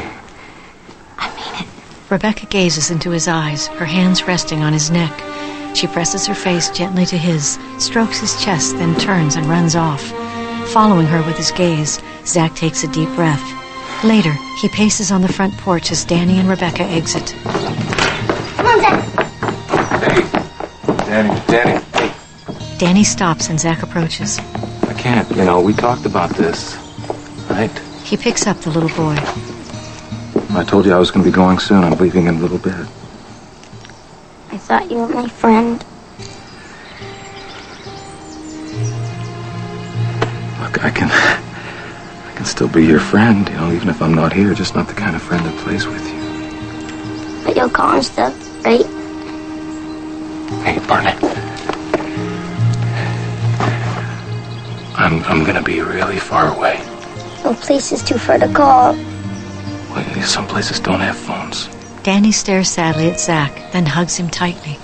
way.
Rebecca gazes into his eyes, her hands resting on his neck. She presses her face gently to his, strokes his chest, then turns and runs off. Following her with his gaze, Zach takes a deep breath. Later, he paces on the front porch as Danny and Rebecca exit.
Come on, Zach.
Hey, Danny, Danny, hey.
Danny stops and Zach approaches.
I can't, you know, we talked about this, right?
He picks up the little boy.
I told you I was going to be going soon. I'm leaving in a little bit.
I thought you were my friend.
Look, I can... I can still be your friend, you know, even if I'm not here. Just not the kind of friend that plays with you.
But you'll call and stuff, right?
Hey, Barnett. I'm, I'm going to be really far away.
No place is too far to call.
Well, some places don't have phones.
Danny stares sadly at Zach, then hugs him tightly.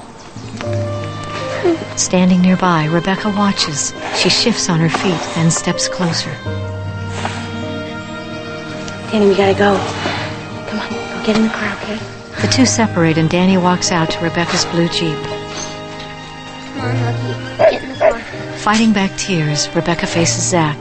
Standing nearby, Rebecca watches. She shifts on her feet, then steps closer.
Danny, we gotta go. Come on, go get in the car, okay?
The two separate and Danny walks out to Rebecca's blue Jeep.
Come on, Lucky. Get in the car.
Fighting back tears, Rebecca faces Zach.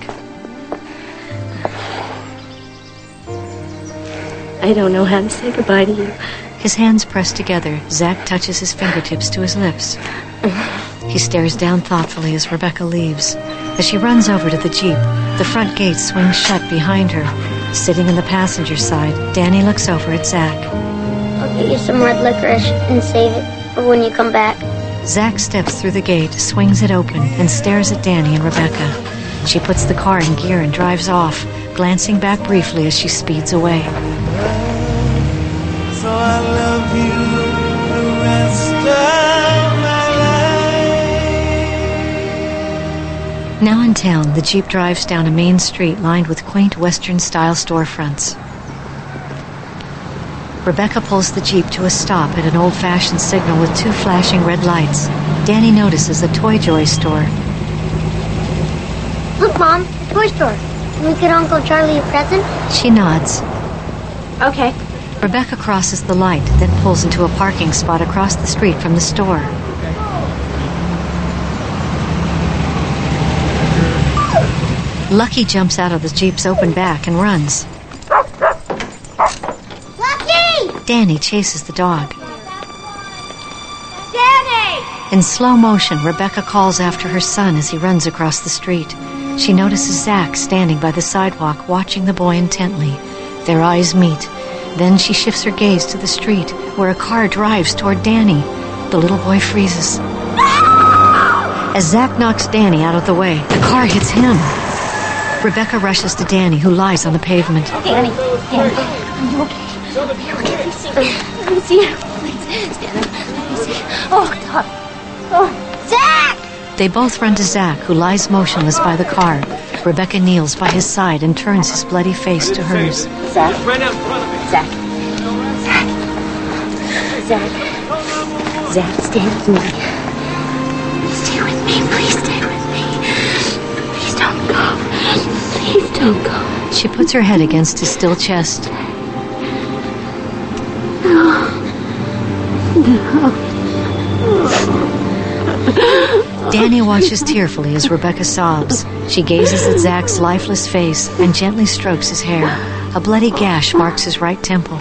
I don't know how to say goodbye to you.
His hands pressed together, Zach touches his fingertips to his lips. He stares down thoughtfully as Rebecca leaves. As she runs over to the Jeep, the front gate swings shut behind her. Sitting in the passenger side, Danny looks over at Zach.
I'll get you some red licorice and save it for when you come back.
Zach steps through the gate, swings it open, and stares at Danny and Rebecca. She puts the car in gear and drives off, glancing back briefly as she speeds away.
So I love you the rest of my life.
Now in town, the Jeep drives down a main street lined with quaint Western-style storefronts. Rebecca pulls the Jeep to a stop at an old-fashioned signal with two flashing red lights. Danny notices a Toy Joy store.
Look, Mom, a toy store. Can we get Uncle Charlie a present?
She nods.
Okay.
Rebecca crosses the light, then pulls into a parking spot across the street from the store. Lucky jumps out of the Jeep's open back and runs.
Lucky!
Danny chases the dog.
Danny!
In slow motion, Rebecca calls after her son as he runs across the street. She notices Zach standing by the sidewalk, watching the boy intently. Their eyes meet. Then she shifts her gaze to the street, where a car drives toward Danny. The little boy freezes. As Zach knocks Danny out of the way, the car hits him. Rebecca rushes to Danny, who lies on the pavement.
Danny, Danny, are you okay? Are you okay? Let me see. Let me see you. Please, stand up. Let me see. Oh, God. Oh,
Zach!
They both run to Zach, who lies motionless by the car. Rebecca kneels by his side and turns his bloody face to hers.
Zach. Zach. Zach. Zach. Zach, stay with me. Stay with me. Please stay with me. Please don't go. Please don't go.
She puts her head against his still chest.
No. No.
Danny watches tearfully as Rebecca sobs. She gazes at Zach's lifeless face and gently strokes his hair. A bloody gash marks his right temple.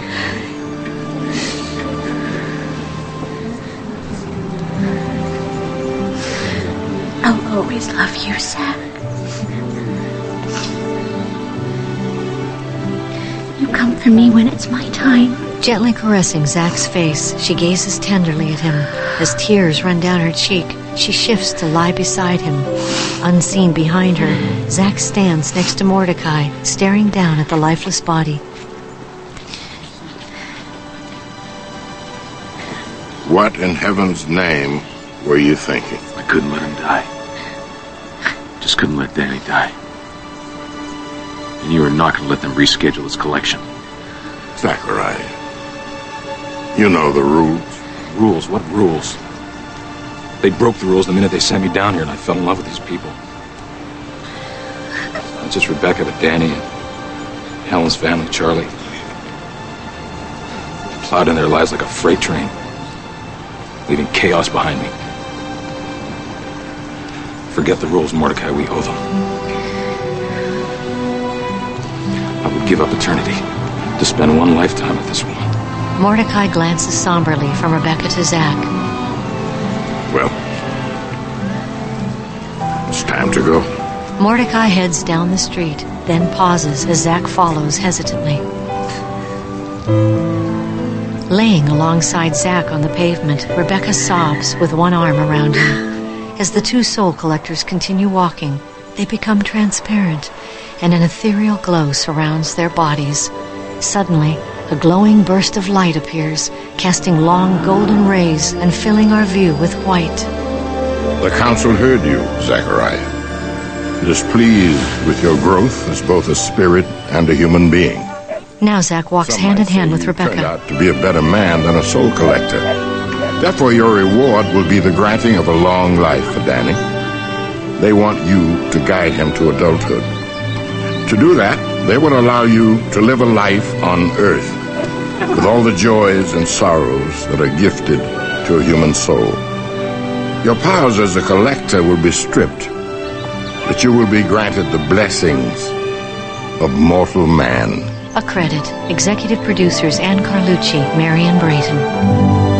I'll always love you, Zach. You come for me when it's my time.
Gently caressing Zach's face, she gazes tenderly at him. As tears run down her cheek, she shifts to lie beside him. Unseen behind her, Zach stands next to Mordecai, staring down at the lifeless body.
What in heaven's name were you thinking?
I couldn't let him die. Just couldn't let Danny die. And you were not going to let them reschedule his collection.
Zachariah, you know the rules.
Rules? What rules? They broke the rules the minute they sent me down here, and I fell in love with these people. Not just Rebecca, but Danny and Helen's family, Charlie. Plowed in their lives like a freight train, leaving chaos behind me. Forget the rules, Mordecai, we owe them. I would give up eternity to spend one lifetime with this woman.
Mordecai glances somberly from Rebecca to Zach.
Well, it's time to go.
Mordecai heads down the street, then pauses as Zach follows hesitantly. Laying alongside Zach on the pavement, Rebecca sobs with one arm around him. As the two soul collectors continue walking, they become transparent, and an ethereal glow surrounds their bodies. Suddenly, a glowing burst of light appears, casting long golden rays and filling our view with white.
The council heard you, Zachariah. It is pleased with your growth as both a spirit and a human being.
Now Zach walks
Some
hand in
might
hand
say
with
you
Rebecca.
turned out to be a better man than a soul collector. Therefore, your reward will be the granting of a long life for Danny. They want you to guide him to adulthood. To do that, they will allow you to live a life on Earth with all the joys and sorrows that are gifted to a human soul. Your powers as a collector will be stripped, but you will be granted the blessings of mortal man.
A credit. Executive producers Ann Carlucci, Marion Brayton.